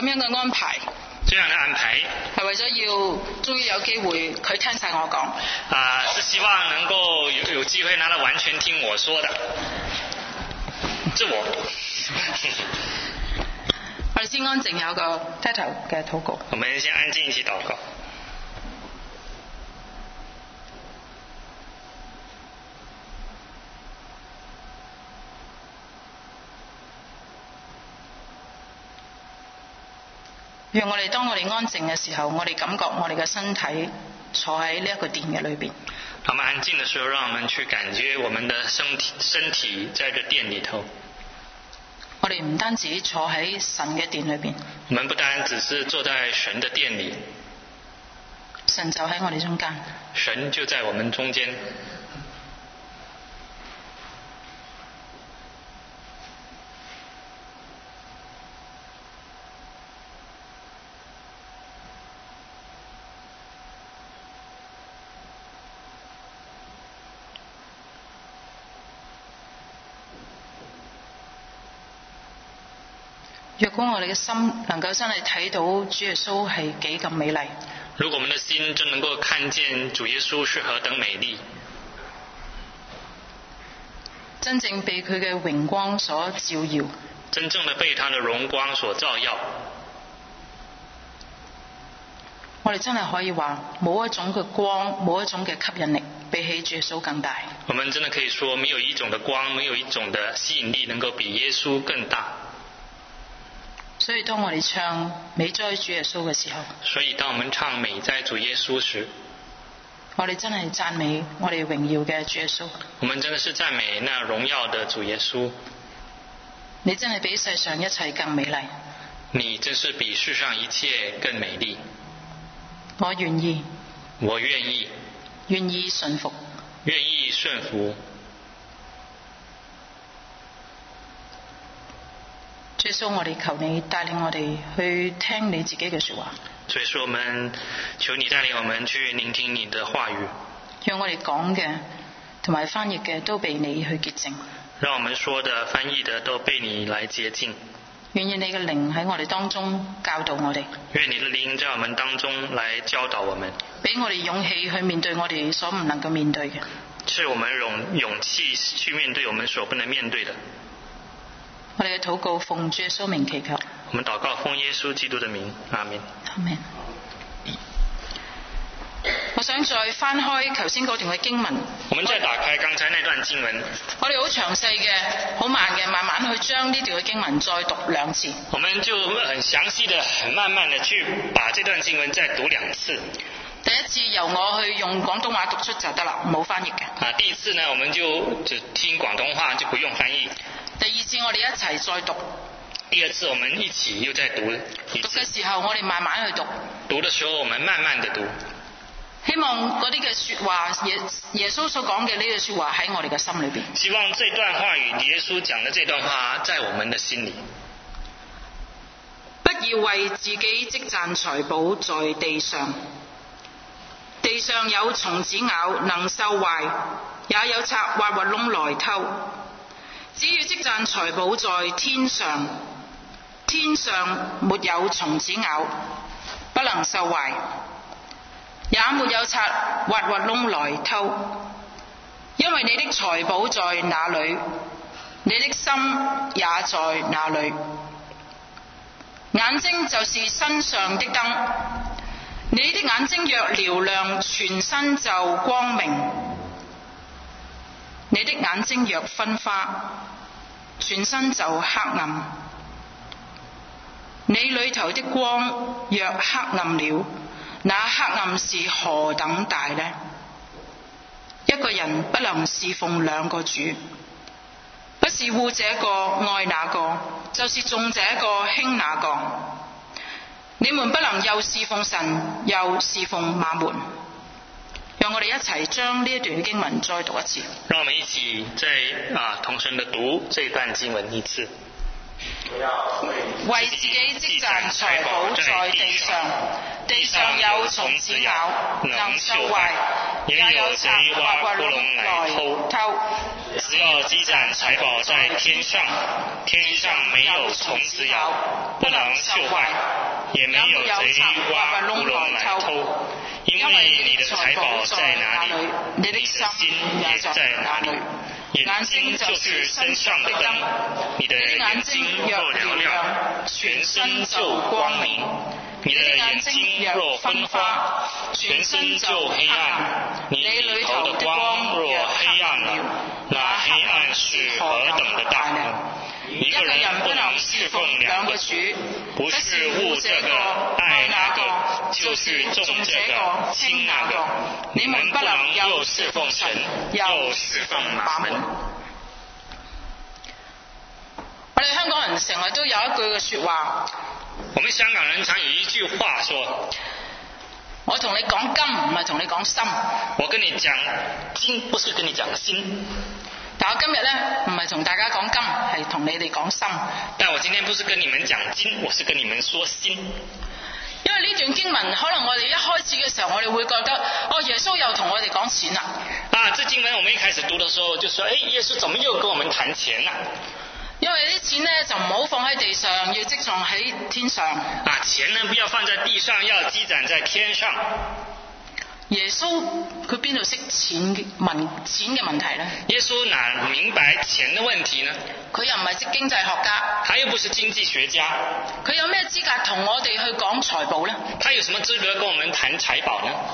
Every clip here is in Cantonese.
樣嘅安排， 这样的安排係為咗要終於有機會佢聽晒我講。 是希望能夠有機會讓他完全聽我說的。我哋先安靜有個低頭嘅禱告。 我們先安靜一起禱告。 讓我哋當我哋安靜嘅時候，我哋感覺我哋嘅身體坐喺呢一個殿嘅裏邊。 我們安靜的時候，讓我們去感覺我們的身體在這殿裏頭。 我哋唔單止坐喺神嘅殿裏邊， 我們不單只是坐在神的殿裏， 神就喺我哋中間。 神就在我們中間。 若果我哋嘅心能夠真係睇到主耶穌係幾咁美麗， 如果我們的心真能夠看見主耶穌是何等美麗， 真正被佢嘅榮光所照耀， 真正的被他的榮光所照耀， 我哋真係可以話冇一種嘅光，冇一種嘅吸引力比起主耶穌更大。 我們真的可以說沒有一種的光，沒有一種的吸引力能夠比耶穌更大。 所以當我哋唱美哉主耶穌嘅時候， 所以當我們唱美哉主耶穌時， 我哋真係讚美我哋榮耀嘅主耶穌。 我們真的是讚美那榮耀的主耶穌。 你真係比世上一切更美麗。 你真是比世上一切更美麗。 我願意。 我願意。 願意順服。 願意順服。 主耶穌，我哋求你帶領我哋去聽你自己嘅說話。 所以說我們求你帶領我們去聆聽你的話語， 讓我哋講嘅同埋翻譯嘅都被你去潔淨。 讓我們說的翻譯的都被你來潔淨。 願意你嘅靈喺我哋當中教導我哋。 願你的靈在我們當中來教導我們， 俾我哋勇氣去面對我哋所唔能夠面對嘅。 是我們勇氣去面對我們所不能面對的。 我哋嘅禱告奉主耶穌名祈求。 我們禱告奉耶穌基督的名，阿們。 阿們。我想再翻開頭先嗰段嘅經文。 我們再打開剛才那段經文。 我哋好詳細嘅、好慢嘅，慢慢去將呢段嘅經文再讀2次。 我們就很詳細的、很慢慢的去把這段經文再讀2次。 第一次由我去用廣東話讀出就得啦，冇翻譯嘅。 第一次呢，我們就只聽廣東話，就不用翻譯。 第二次我哋一齊再讀。 第二次我們一起又再讀。 讀嘅時候我哋慢慢去讀。 讀的時候我們慢慢的讀。 希望嗰啲嘅說話，耶穌所講嘅呢句說話喺我哋嘅心裏邊。 希望這段話語，耶穌講的這段話，在我們的心裏。 不要為自己積攢財寶在地上，地上有蟲子咬，能鏽壞；也有賊挖窿來偷。只要積攢財寶在天上，天上沒有蟲子咬，不能鏽壞，也沒有賊挖窿來偷。因為你的財寶在哪裏，你的心也在哪裏。眼睛就是身上的燈，你的眼睛若嘹亮，全身就光明；你的眼睛若昏花，全身就黑暗。你裏頭的光若黑暗了，那黑暗是何等大呢？一個人不能侍奉2個主，不是惡這個愛那個，就是重這個輕那個。你們不能又侍奉神，又侍奉馬門。讓我哋一齊將呢一段經文再讀一次。 讓我們一起再同聲的讀這段經文1次。 為自己積攢財寶在地上，地上有蟲子咬，能鏽壞；也有賊挖窿來偷。 只要積攢財寶在天上，天上沒有蟲子咬，不能鏽壞； 也没有贼挖窟窿來偷。因為你的財寶在哪裡，你的心也在哪裡。眼睛就是身上的燈，你的眼睛若嘹亮，全身就光明；你的眼睛若昏花，全身就黑暗。你裏頭的光若黑暗了，那黑暗是何等的大呢？一個人不能侍奉兩個主，不是惡這個愛那個，就是重這個輕那個。你們不能又侍奉神，又侍奉馬門。 我哋香港人成日都有一句嘅說話， 我們香港人常有一句話說， 我同你講金唔係同你講心。 我跟你講金，不是跟你講心。 但我今日咧唔係同大家講金，係同你哋講心。 但我今天不是跟你們講金，我是跟你們說心。 因為呢段經文，可能我哋一開始嘅時候，我哋會覺得，耶穌又同我哋講錢啦。 這經文我們一開始讀的時候，就說，耶穌怎麼又跟我們談錢啦？ 因為啲錢咧就唔好放喺地上，要積藏喺天上。 錢呢不要放在地上，要積攢在天上。 耶穌佢邊度識錢嘅問題呢？ 耶穌哪明白錢的問題呢？ 佢又唔係識經濟學家， 他又不是經濟學家， 佢有咩資格同我哋去講財寶呢？ 他有什麼資格跟我們談財寶呢？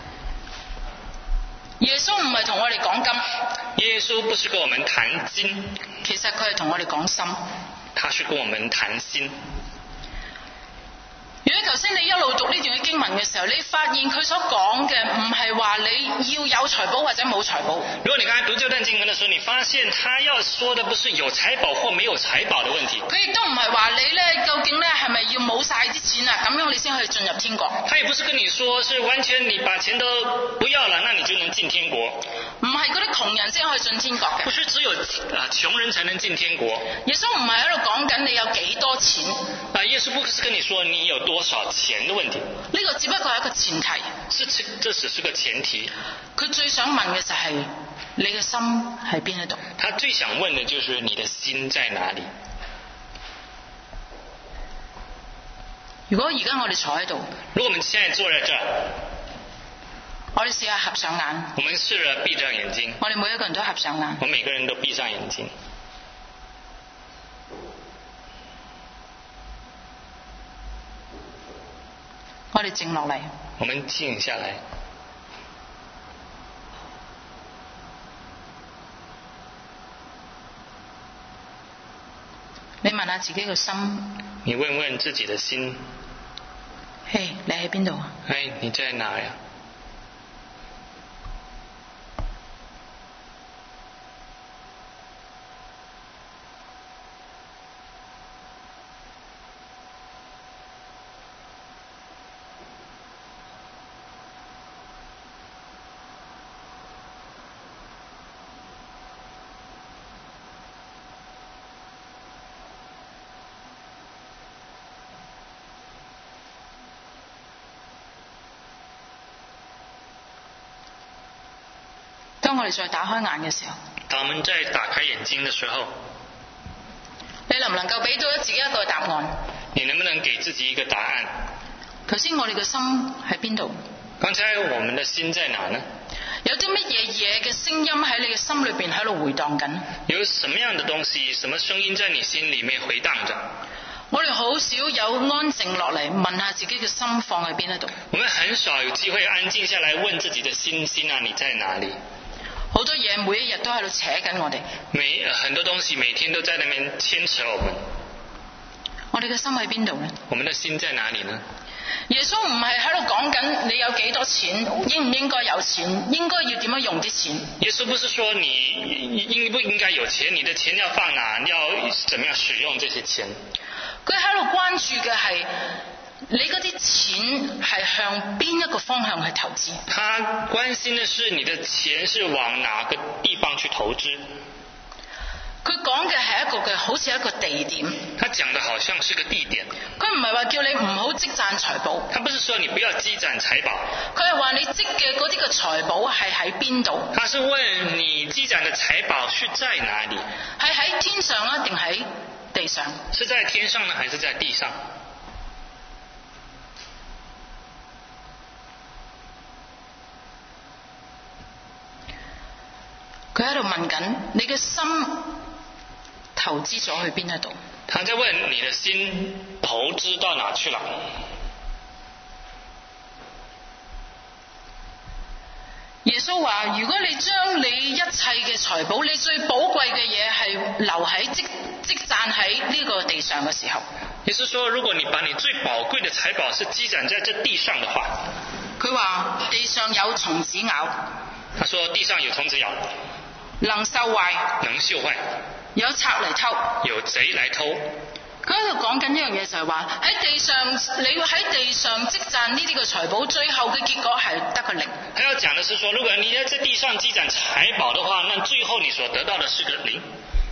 耶穌唔係同我哋講金， 耶穌不是跟我們談金， 其實佢係同我哋講心， 他是跟我們談心。 如果頭先你一路讀呢段嘅經文嘅時候，你發現佢所講嘅唔係話你要有財寶或者冇財寶。 如果你剛才讀這段經文的時候，你發現他要說的不是有財寶或沒有財寶的問題。 佢亦都唔係話你咧究竟咧係咪要冇晒啲錢啊，咁樣你先可以進入天國。 他也不是跟你說是完全你把錢都不要了，那你就能進天國。 唔係嗰啲窮人先可以進天國嘅。 不是只有窮人才能進天國。 耶穌唔係喺度講緊你有幾多錢。 耶穌不是跟你說你有多少錢的問題。 呢個只不過係一個前提。 這只是個前提。 佢最想問嘅就係你嘅心喺邊一度。 他最想問的就是你的心在哪裡。 如果而家我哋坐喺度， 如果我們現在坐在這兒， 我哋試下合上眼。 我們試着閉上眼睛。 我哋每一個人都合上眼。 我們每個人都閉上眼睛。 我哋靜落嚟。 我們靜下來。 你問下自己個心。 你問問自己的心。 嘿，你喺邊度啊？ 你在哪呀？ 當我哋再打開眼嘅時候， 當我們再打開眼睛的時候， 你能唔能夠俾到自己一個答案？ 你能不能給自己一個答案？ 頭先我哋嘅心喺邊度？ 剛才我們的心在哪呢？ 有啲乜嘢嘅聲音喺你嘅心裏邊喺度回蕩緊？ 有什麼樣的東西，什麼聲音在你心裏面回蕩着？ 我哋好少有安靜落嚟問下自己嘅心放喺邊一度。 我們很少有機會安靜下來問自己的心啊，你在哪裡？ 好多嘢每一日都喺度扯緊我哋。 很多東西每天都在那邊牽扯我們。 我哋嘅心喺邊度呢？ 我們的心在哪裡呢？ 耶穌唔係喺度講緊你有幾多錢，應唔應該有錢，應該要點樣用啲錢。 耶穌不是說你應不應該有錢，你的錢要放哪，要怎麼樣使用這些錢。 佢喺度關注嘅係你嗰啲錢係向邊一個方向去投資。 他關心的是你的錢是往哪個地方去投資。 佢講嘅係一個嘅，好似一個地點。 他講的好像是個地點。 佢唔係話叫你唔好積攢財寶。 他不是說你不要積攢財寶。 佢係話你積嘅嗰啲嘅財寶係喺邊度？ 他是問你積攢的財寶是在哪裡？ 係喺天上啊，定喺地上？ 是在天上呢，還是在地上？ 佢喺度問緊你嘅心投資咗去邊一度？ 他在問你的心投資到哪去了？ 耶穌話：如果你將你一切嘅財寶，你最寶貴嘅嘢係留喺積攢喺呢個地上嘅時候， 也就是說，如果你把你最寶貴的財寶是積攢在這地上的話， 佢話地上有蟲子咬， 他說地上有蟲子咬， 能鏽壞，有賊嚟偷， 有賊來偷。 佢喺度講緊一樣嘢，就係話喺地上，你要喺地上積攢呢啲嘅財寶，最後嘅結果係得個零。 他要講的是說，如果你在地上積攢財寶的話，那最後你所得到的是個零。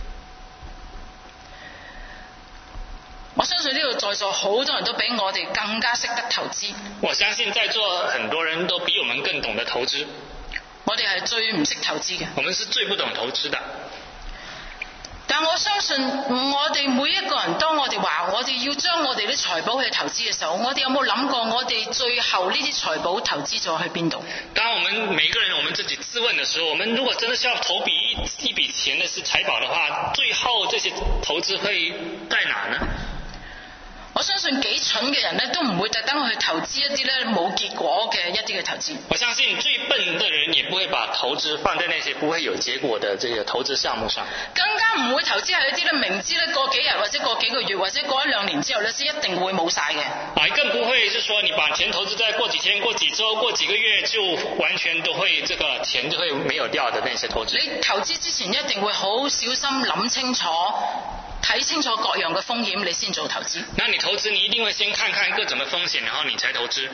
我相信呢度在座好多人都比我哋更加識得投資。 我相信在座很多人都比我們更懂得投資。 我哋係最唔識投資嘅。 我們是最不懂投資的。 但我相信我哋每一個人，當我哋話我哋要將我哋啲財寶去投資嘅時候，我哋有冇諗過我哋最後呢啲財寶投資咗去邊度？ 當我們每個人我們自己自問的時候，我們如果真的是要投一筆錢的是財寶的話，最後這些投資會在哪呢？ 我相信幾蠢嘅人咧，都唔會特登去投資一啲咧冇結果嘅一啲嘅投資。 我相信最笨的人也不會把投資放在那些不會有結果的這個投資項目上。 更加唔會投資喺一啲咧明知咧過幾日或者過幾個月或者過一兩年之後咧，先一定會冇晒嘅。 更不會是說你把錢投資在過幾天、過幾週、過幾個月就完全都會這個錢就會沒有掉的那些投資。 你投資之前一定會好小心諗清楚。睇清楚各樣嘅風險，你先做投資。 那你投資，你一定會先看看各種嘅風險，然後你才投資。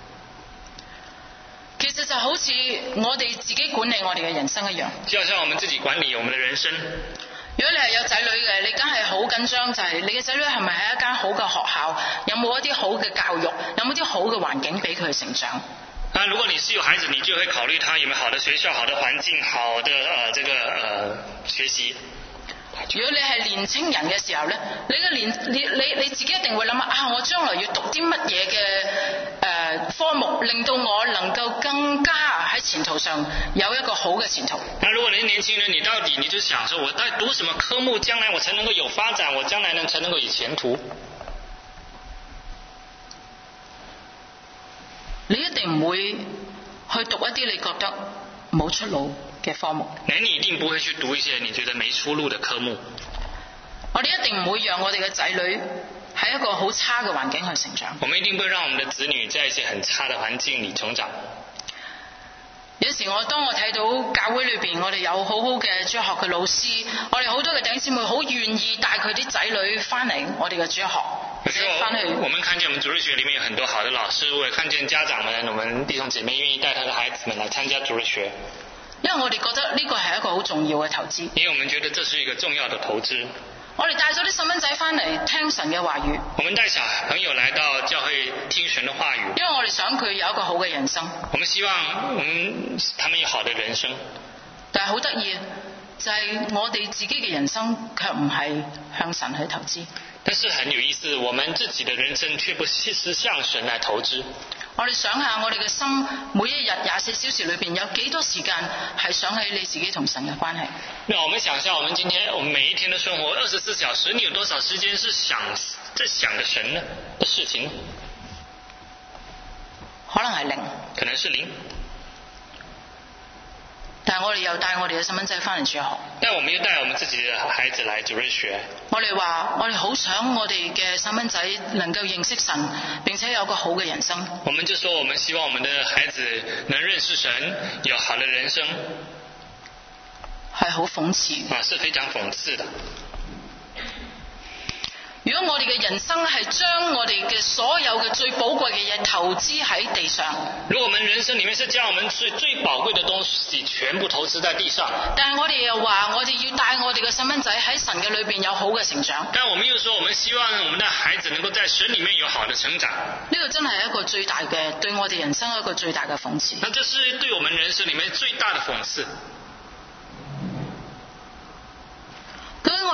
其實就好似我哋自己管理我哋嘅人生一樣。 就好像我們自己管理我們的人生。 如果你係有仔女嘅，你梗係好緊張，就係你嘅仔女係咪喺一間好嘅學校，有冇一啲好嘅教育，有冇啲好嘅環境俾佢成長？ 如果你是有孩子，你就會考慮他有沒有好的學校、好的環境、好的學習。 如果你係年青人嘅時候咧，你自己一定會諗我將來要讀啲乜嘢嘅科目，令到我能夠更加喺前途上有一個好嘅前途。 那如果你是年輕人，你到底你就想說，我到底讀什麼科目，將來我才能夠有發展，我將來才能夠有前途？ 你一定唔會去讀一啲你覺得冇出路嘅科目。 你一定不會去讀一些你覺得沒出路的科目。 我哋一定唔會讓我哋嘅仔女喺一個好差嘅環境去成長。 我們一定不會讓我們的子女在一些很差的環境裏成長。 有時當我睇到教會裏邊，我哋有好好嘅主學嘅老師，我哋好多嘅弟兄姊妹好願意帶佢啲仔女翻嚟我哋嘅主學。 有時候我們看見我們主日學裏面有很多好的老師，我也看見家長們，我們弟兄姐妹願意帶他的孩子們來參加主日學。 因為我哋覺得呢個係一個好重要嘅投資。 因為我們覺得這是一個重要的投資。 我哋帶咗啲細蚊仔翻嚟聽神嘅話語。 我們帶小朋友來到教會聽神的話語。 因為我哋想佢有一個好嘅人生。 我們希望他們有好的人生。 但係好得意，就係我哋自己嘅人生卻唔係向神去投資。 但是很有意思，我們自己的人生卻不是向神來投資。 我哋想下，我哋嘅心每一日24小時裏邊有幾多時間係想起你自己同神嘅關係？ 那我們想象，我們每一天的生活24小時，你有多少時間是在想着神呢的事情？ 可能係0， 可能是0。 但係我哋又帶我哋嘅細蚊仔翻嚟主學。 但我們又帶我們自己的孩子來主日學。 我哋話，我哋好想我哋嘅細蚊仔能夠認識神，並且有個好嘅人生。 我們就說，我們希望我們的孩子能認識神，有好的人生。 係好諷刺。 是非常諷刺的。 如果我哋嘅人生係將我哋嘅所有嘅最寶貴嘅嘢投資喺地上， 如果我們人生裡面是將我們最寶貴的東西全部投資在地上， 但係我哋又話我哋要帶我哋嘅細蚊仔喺神嘅裏邊有好嘅成長， 但我們又說我們希望我們的孩子能夠在神裡面有好的成長， 呢個真係一個最大嘅對我哋人生一個最大嘅諷刺。 那這是對我們人生裡面最大的諷刺。 究竟我哋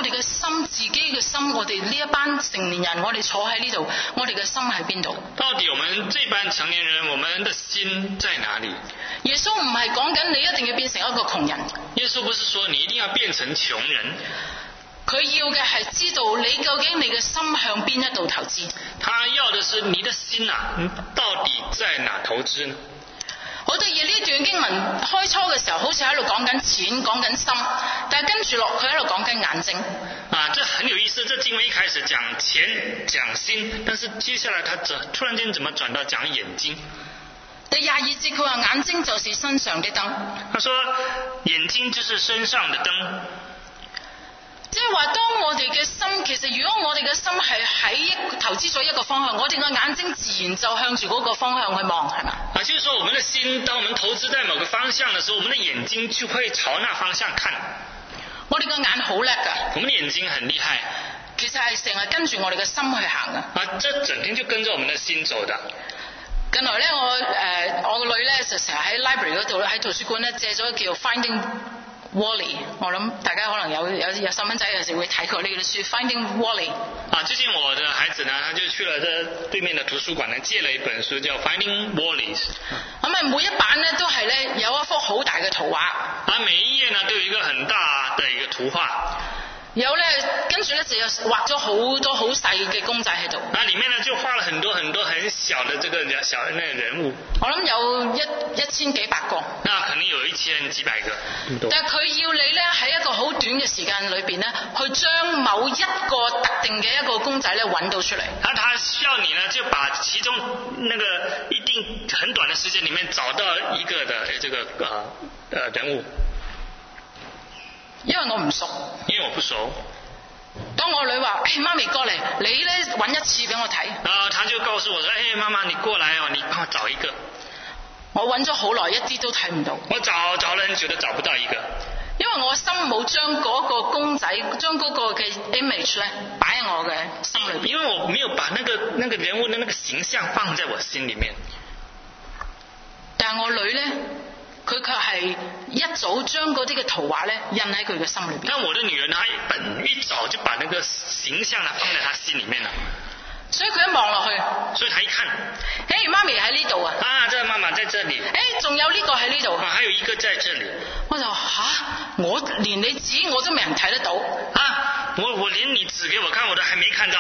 哋嘅心，自己嘅心，我哋呢一班成年人，我哋坐喺呢度，我哋嘅心喺邊度？ 到底我們這班成年人，我們的心在哪裏？ 耶穌唔係講緊你一定要變成一個窮人。 耶穌不是說你一定要變成窮人。 佢要嘅係知道你究竟你嘅心向邊一度投資。 他要的是你的心啊，你到底在哪投資呢？ 好得意，呢段經文開初嘅時候好似喺度講緊錢，講緊心，但係跟住落佢喺度講緊眼睛。 啊，這很有意思。這經文一開始講錢講心，但是接下來他突然間怎麼轉到講眼睛？ 第22節佢話眼睛就是身上的燈。 他說眼睛就是身上的燈。 即係話，當我哋嘅心，其實如果我哋嘅心係喺投資咗一個方向，我哋嘅眼睛自然就向住嗰個方向去望，係嘛？ 啊，就是說我們的心，當我們投資在某個方向的時候，我們的眼睛就會朝那方向看。 我哋嘅眼好叻㗎。 我們的眼睛很厲害。 其實係成日跟住我哋嘅心去行㗎。 啊，這整天就跟着我們的心走的。 近來咧，我個女咧就成日喺 library 嗰度喺圖書館咧借咗叫 Finding Wally， 我諗大家可能有細蚊仔有時會睇過呢本書 Finding Wally。啊， 最近我的孩子呢，他就去了這對面的圖書館呢，借了一本書叫 Finding Wally。 咁啊，每一版呢都係咧有一幅好大嘅圖畫。 啊，每一頁呢都有一個很大的一個圖畫。 有咧，跟住咧就有畫咗好多好細嘅公仔喺度。 啊，裡面呢就畫了很多很多很小的這個小的那個人物。 我諗有一千幾百個。 那可能有1000幾百個。 但係佢要你咧喺一個好短嘅時間裏邊咧，去將某一個特定嘅一個公仔咧揾到出嚟。 他需要你呢就把其中那個一定很短的時間裡面找到一個的這個人物。 因為我唔熟。 因為我不熟。 當我女話：媽咪過嚟，你咧揾一次俾我睇。 啊，他就告訴我說：媽媽你過來哦，你幫我找一個。 我揾咗好耐，一啲都睇唔到。 我找了很久都找不到一個。 因為我心冇將嗰個公仔，將嗰個嘅 image 咧擺喺我嘅心裏邊。 因為我沒有把那個人物的那個形象放在我心裡面。 但係我女咧。佢卻係一早將嗰啲嘅圖畫咧印喺佢嘅心裏邊。 但我的女兒呢，一早就把那個形象呢放在她心裡面了。 所以佢一望落去， 所以她一看， 媽咪喺呢度啊！ 啊，這媽媽在這裡。 仲有呢個喺呢度。 啊，還有一個在這裡。 我就我連你指我都未人睇得到。 啊，我連你指給我看我都還沒看到。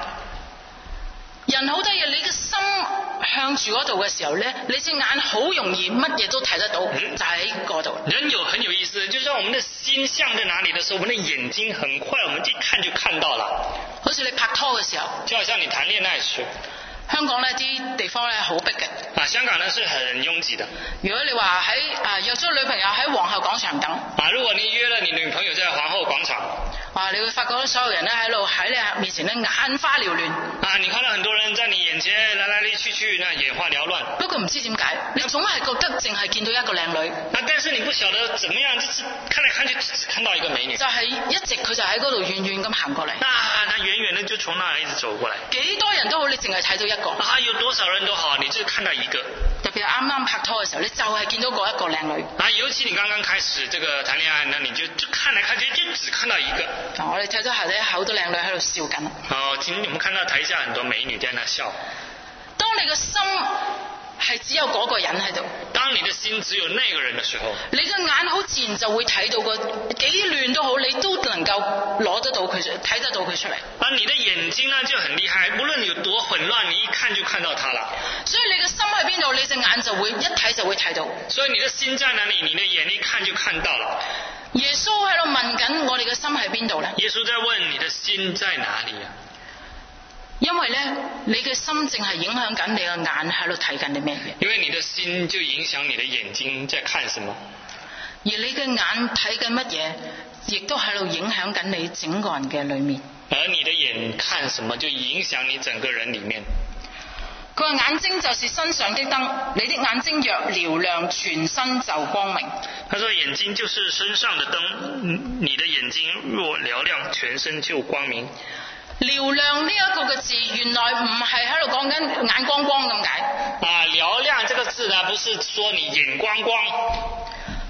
人好得意，你嘅心向住嗰度嘅時候咧，你隻眼好容易乜嘢都睇得到，就喺嗰度。 人很有意思，就是我們的心向在哪裡的時候，我們的眼睛很快，我們一看就看到了。 好似你拍拖嘅時候， 就好像你談戀愛時。 香港呢啲地方咧好逼嘅。 啊，香港呢是很擁擠的。 如果你話喺約咗女朋友喺皇后廣場等。 啊，如果你約了你女朋友在皇后廣場。 你會發覺所有人咧喺度喺你面前咧眼花繚亂。 啊，你看到很多人在你眼前來來去，那眼花繚亂。 不過唔知點解，你總係覺得淨係見到一個靚女。 但是你不曉得怎麼樣，就是看來看去只看到一個美女。 就係一直佢就喺嗰度遠遠咁行過嚟。 他遠遠的就從那一直走過來。 幾多人都好，你淨係睇到一個。 啊，有多少人都好，你就看到一個。 特別係啱啱拍拖嘅時候，你就係見到嗰一個靚女。 啊，尤其你剛剛開始這個談戀愛，那你就看來看去就只看到一個。 我哋睇到下底好多靚女喺度笑緊。 今天我們看到台下很多美女在那笑。 當你嘅心係只有嗰個人喺度， 當你的心只有那個人的時候， 你嘅眼好自然就會睇到個幾亂都好，你都能夠攞得到佢睇得到佢出嚟。 而你的眼睛呢就很厲害，無論有多混亂，你一看就看到它了。 所以你嘅心喺邊度，你隻眼就會一睇就會睇到。 所以你的心在哪裏，你的眼一看就看到了。 耶穌喺度問緊我哋嘅心喺邊度咧？ 耶穌在問你的心在哪裏啊？ 因為咧，你嘅心淨係影響緊你嘅眼喺度睇緊啲咩嘢。 因為你的心就影響你的眼睛在看什麼。 而你嘅眼睇緊乜嘢，亦都喺度影響緊你整個人嘅裏面。 而你的眼看什麼，就影響你整個人裏面。 佢話眼睛就是身上的燈，你的眼睛若瞭亮，全身就光明。 他說眼睛就是身上的燈，你的眼睛若瞭亮，全身就光明。 瞭亮呢一個嘅字，原來唔係喺度講緊眼光光咁解。 啊，瞭亮這個字呢，不是說你眼光光。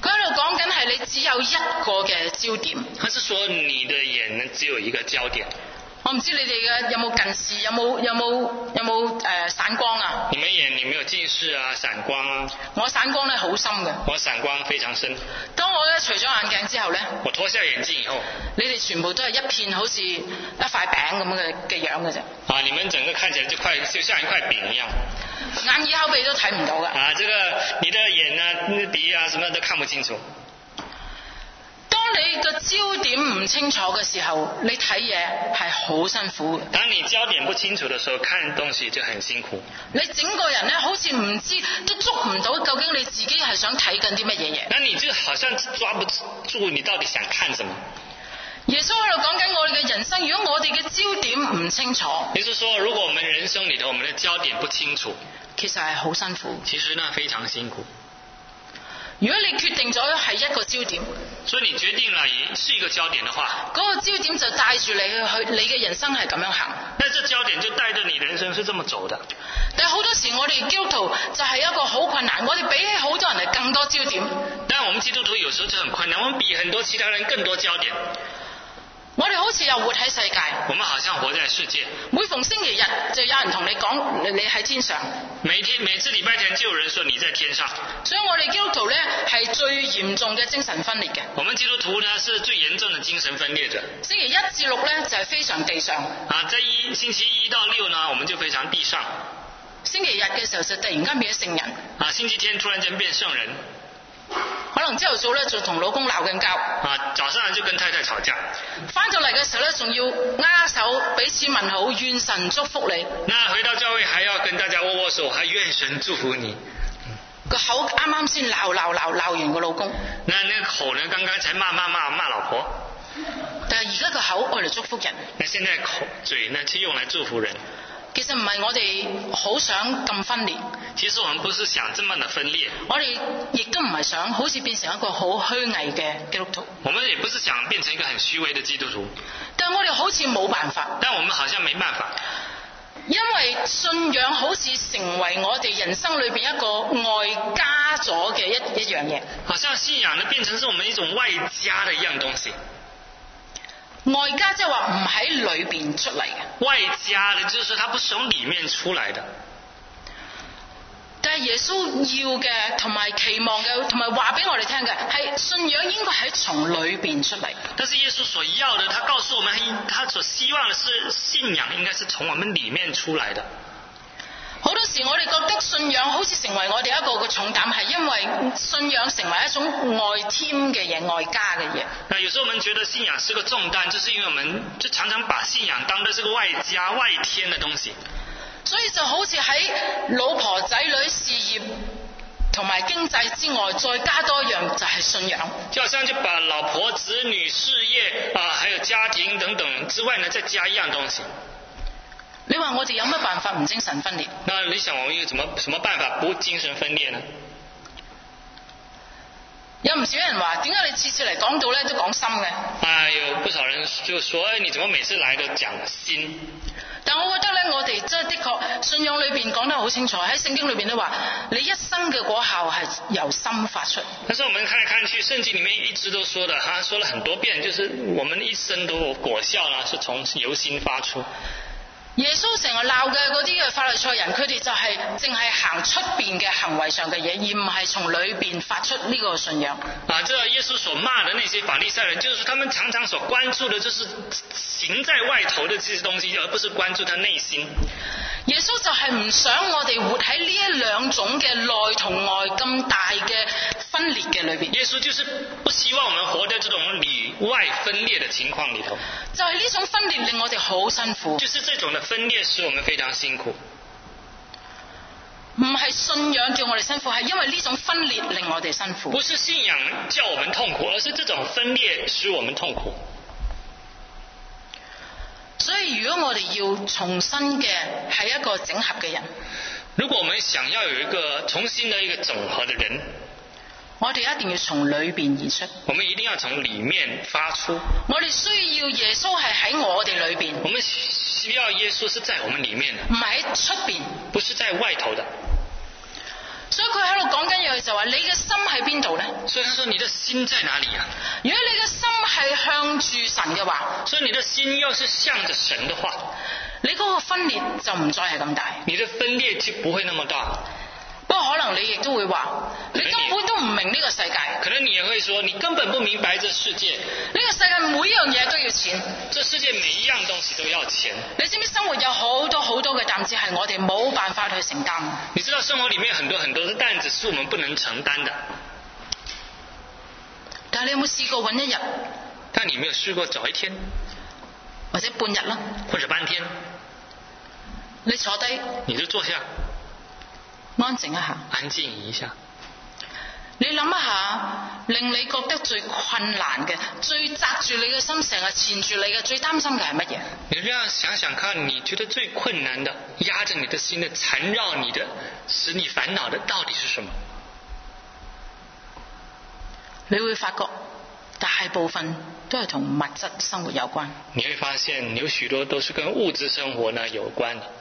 佢喺度講緊係你只有一個嘅焦點。 他是說你的眼呢只有一個焦點。 我唔知你哋嘅有冇近視，有冇散光啊？ 你們眼有沒有近視啊、散光啊？ 我散光咧好深嘅。 我散光非常深。 當我咧除咗眼鏡之後咧， 我脫下眼鏡以後， 你哋全部都係一片好似一塊餅咁嘅樣嘅啫。 啊，你們整個看起來就像一塊餅一樣。 眼耳口鼻都睇唔到㗎。 啊，這個你的眼啊、鼻啊，什麼都看不清楚。 當你個焦點唔清楚嘅時候，你睇嘢係好辛苦嘅。 當你焦點不清楚的時候，看東西就很辛苦。 你整個人咧好似唔知都捉唔到究竟你自己係想睇緊啲乜嘢嘢。 那你就好像抓不住你到底想看什麼。 耶穌喺度講緊我哋嘅人生，如果我哋嘅焦點唔清楚， 也就是說，如果我們人生裏頭我們的焦點不清楚， 其實係好辛苦。 其實呢非常辛苦。 如果你決定咗係一個焦點， 所以你決定了是一個焦點的話， 嗰個焦點就帶住你去，你嘅人生係咁樣行。 那這焦點就帶着你人生是這麼走的。 但係好多時我哋基督徒就係一個好困難，我哋比起好多人係更多焦點。 但我們基督徒有時候就很困難，我們比很多其他人更多焦點。 我哋好似又活喺世界， 我們好像活在世界。 每逢星期日就有人同你講你喺天上， 每次禮拜天就有人說你在天上。 所以我哋基督徒咧係最嚴重嘅精神分裂嘅。 我們基督徒呢是最嚴重的精神分裂者。 星期1至6咧就係非常地上。 啊，在星期1到6呢，我們就非常地上。 星期日嘅時候就突然間變咗聖人。 啊，星期天突然間變聖人。 可能朝頭早咧就同老公鬧緊交。 啊，早上就跟太太吵架。 翻到嚟嘅時候咧，仲要握手彼此問好，願神祝福你。 那回到教會還要跟大家握握手，還願神祝福你。 個口啱啱先鬧完個老公。 那個口呢，剛剛才罵老婆。 但係而家個口愛嚟祝福人。 那現在嘴呢，是用來祝福人。 其實唔係我哋好想咁分裂。 其實我們不是想這麼的分裂。 我哋亦都唔係想好似變成一個好虛偽嘅基督徒。 我們也不是想變成一個很虛偽的基督徒。 但係我哋好似冇辦法。 但我們好像沒辦法。 因為信仰好似成為我哋人生裏邊一個外加咗嘅一樣嘢。 好像信仰呢變成是我們一種外加的一樣東西。 外加即係話唔喺裏邊出嚟嘅。 外加的就是它不是從裏面出來的。但係耶穌要嘅同埋期望嘅同埋話俾我哋聽嘅係信仰應該喺從裏邊出嚟。但是耶穌所要的，他告訴我們，他所希望的是信仰應該是從我們裏面出來的。好多時我哋覺得信仰好似成為我哋一個嘅重擔，係因為信仰成為一種外添嘅嘢、外加嘅嘢。那有時候我們覺得信仰是個重擔，就是因為我們就常常把信仰當作是個外加、外添的東西。所以就好似喺老婆仔女事業同埋經濟之外，再加多一樣就係信仰。就好像就把老婆、子女、事業啊，還有家庭等等之外呢，再加一樣東西。你話我哋有乜辦法唔精神分裂？那你想我們有什麼辦法不精神分裂呢？有唔少人話，點解你次次嚟講到咧都講心嘅？啊，有不少人就說，你怎麼每次來都講心？但我覺得咧，我哋真係的確信仰裏邊講得好清楚，喺聖經裏邊都話，你一生嘅果效係由心發出。但是我們看來看去，聖經裏面一直都說的，他說了很多遍，就是我們一生都有果效呢，是從由心發出。耶穌成日鬧嘅嗰啲嘅法利賽人，佢哋就係淨係行出邊嘅行為上嘅嘢，而唔係從裏邊發出呢個信仰。啊，這耶穌所罵的那些法利賽人，就是他們常常所關注的，就是行在外頭的這些東西，而不是關注他內心。耶穌就係唔想我哋活喺呢一兩種嘅內同外咁大嘅分裂嘅裏邊。耶穌就是不希望我們活在這種裏外分裂的情況裏頭。就係呢種分裂令我哋好辛苦。就是這種的分裂使我們非常辛苦。唔係信仰叫我哋辛苦，係因為呢種分裂令我哋辛苦。不是信仰叫我們痛苦，而是這種分裂使我們痛苦。所以如果我哋要重新嘅係一個整合嘅人，如果我們想要有一個重新的一個整合的人，我哋一定要從裏邊而出。我們一定要從裏面發出。我哋需要耶穌係喺我哋裏邊。我們需要耶穌是在我們裏面的，唔係喺出邊，不是在外頭的。所以佢喺度講緊嘢就就話你嘅心喺邊度呢？ 所以他說你的心在哪裡啊？ 如果你嘅心係向住神嘅話， 所以你的心要是向着神的話， 你嗰個分裂就唔再係咁大。 你的分裂就不會那麼大。 不過可能你亦都會話，你根本都唔明呢個世界。 可能你也會說，你根本不明白這世界。 呢個世界每樣嘢都要錢。 這世界每一樣東西都要錢。 你知唔知生活有好多好多嘅擔子係我哋冇辦法去承擔？ 你知道生活裡面很多很多的擔子是我們不能承擔的。 但係你有冇試過揾一日？ 但你沒有試過找一天， 或者半日啦， 或者半天， 你坐低， 你就坐下， 安靜一下， 安靜一下。 你諗一下，令你覺得最困難嘅、最紮住你嘅心、成日纏住你嘅、最擔心嘅係乜嘢？ 你這樣想想看，你覺得最困難的、壓着你的心的、纏繞你的、使你煩惱的，到底是什麼？ 你會發覺大部分都係同物質生活有關。 你會發現有許多都是跟物質生活呢有關的。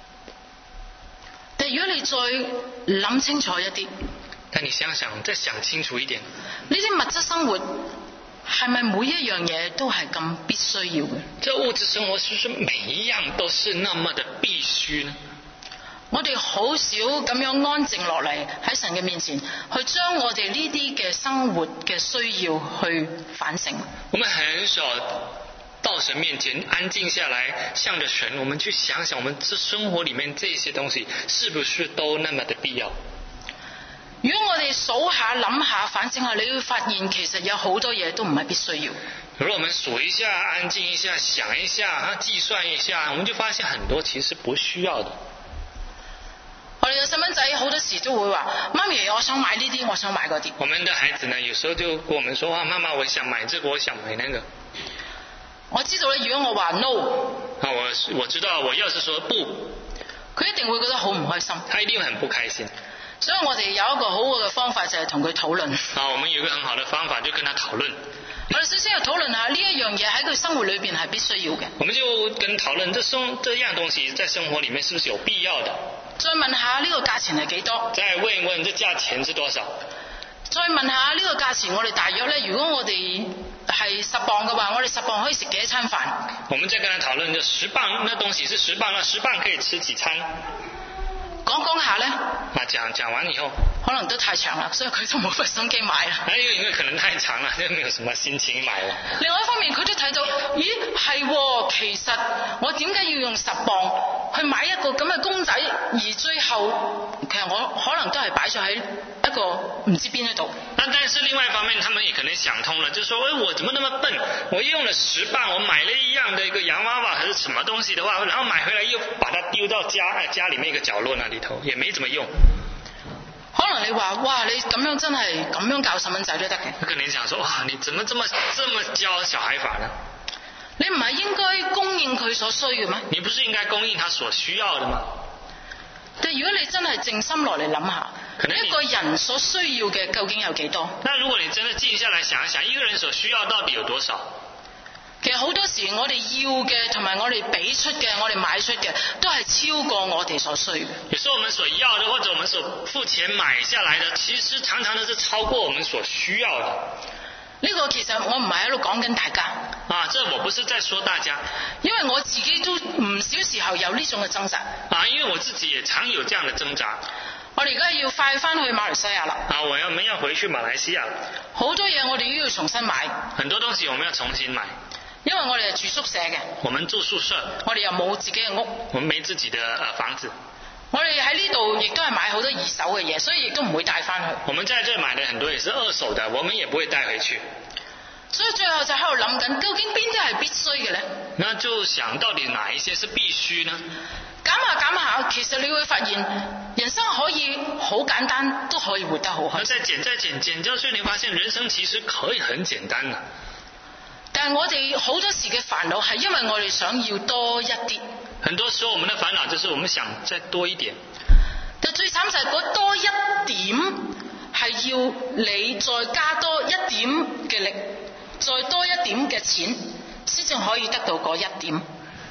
但如果你再諗清楚一啲， 但你想想，再想清楚一點， 呢啲物質生活係咪每一樣嘢都係咁必須要嘅？ 這物質生活是不是每一樣都是那麼的必須呢？ 我哋好少咁樣安靜落嚟喺神嘅面前，去將我哋呢啲嘅生活嘅需要去反省。 我們很少到神面前安靜下來，向着神，我們去想想我們這生活裡面這些東西是不是都那麼的必要？ 如果我哋數下、諗下、反省下，你會發現其實有好多嘢都唔係必須要。 如果我們數一下、安靜一下、想一下、計算一下，我們就發現很多其實是不需要的。 我哋嘅細蚊仔好多時都會話：媽咪，我想買呢啲，我想買嗰啲。 我們的孩子呢，有時候就跟我們說：媽媽，我想買這個，我想買那個。 我知道咧，如果我話 no， 我知道，我要是說不， 佢一定會覺得好唔開心。 他一定很不開心。 所以我哋有一個好好嘅方法就係同佢討論。 我們有一個很好的方法就跟他討論。 我哋首先要討論下呢一樣嘢喺佢生活裏邊係必須要嘅。 我們就跟討論這樣東西在生活裡面是不是有必要的。 再問下呢個價錢係幾多？ 再問一問這價錢是多少？ 再問下呢個價錢，我哋大約咧，如果我哋係10磅嘅話，我哋10磅可以食幾多餐飯？ 我們再跟他討論，就10磅，那東西是10磅，那10磅可以吃幾餐？講下咧，講完以後， 可能都太長啦，所以佢都冇乜心機買啦。 因為可能太長啦，就沒有什麼心情買啦。 另外一方面，佢都睇到，咦係，其實我點解要用10磅去買一個咁嘅公仔，而最後其實我可能都係擺咗喺一個唔知邊一度。 但是另外一方面，他們也可能想通了，就說：我怎麼那麼笨？我用了10磅，我買了一樣的一個洋娃娃還是什麼東西的話，然後買回來又把它丟到家裡面一個角落那裡頭，也沒怎麼用。 可能你話：哇，你咁樣真係咁樣教細蚊仔都得嘅。 佢可能想說：哇，你怎麼這麼教小孩法呢？ 你唔係應該供應佢所需嘅咩？ 你不是應該供應他所需要的嗎？ 但如果你真係靜心落嚟諗下，一個人所需要嘅究竟有幾多？ 那如果你真的靜下來想一想，一個人所需要到底有多少？ 其實好多時我哋要嘅同埋我哋俾出嘅，我哋買出嘅，都係超過我哋所需嘅。 有時候我們所要的或者我們所付錢買下來的，其實常常都是超過我們所需要的。 呢個其實我唔係喺度講緊大家。 這我不是在說大家， 因為我自己都唔少時候有呢種嘅掙扎。 因為我自己也常有這樣的掙扎。 我哋而家要快翻去馬來西亞啦。 我們要回去馬來西亞。 好多嘢我哋都要重新買。 很多東西我們要重新買。 因為我哋係住宿舍嘅。 我們住宿舍。 我哋又冇自己嘅屋。 我們沒自己的房子。 我哋喺呢度亦都係買好多二手嘅嘢，所以亦都唔會帶翻去。 我們在這買的很多也是二手的，我們也不會帶回去。 所以最後就喺度諗緊，究竟邊啲係必須嘅呢？ 那就想到底哪一些是必須呢？ 減下，其實你會發現人生可以好簡單，都可以活得好開心。 再減，所以你發現人生其實可以很簡單的。 但係我哋好多時嘅煩惱係因為我哋想要多一啲。 很多時候我們的煩惱就是我們想再多一點。 但最慘就係嗰多一點係要你再加多一點嘅力，再多一點嘅錢，先至可以得到嗰一點。 因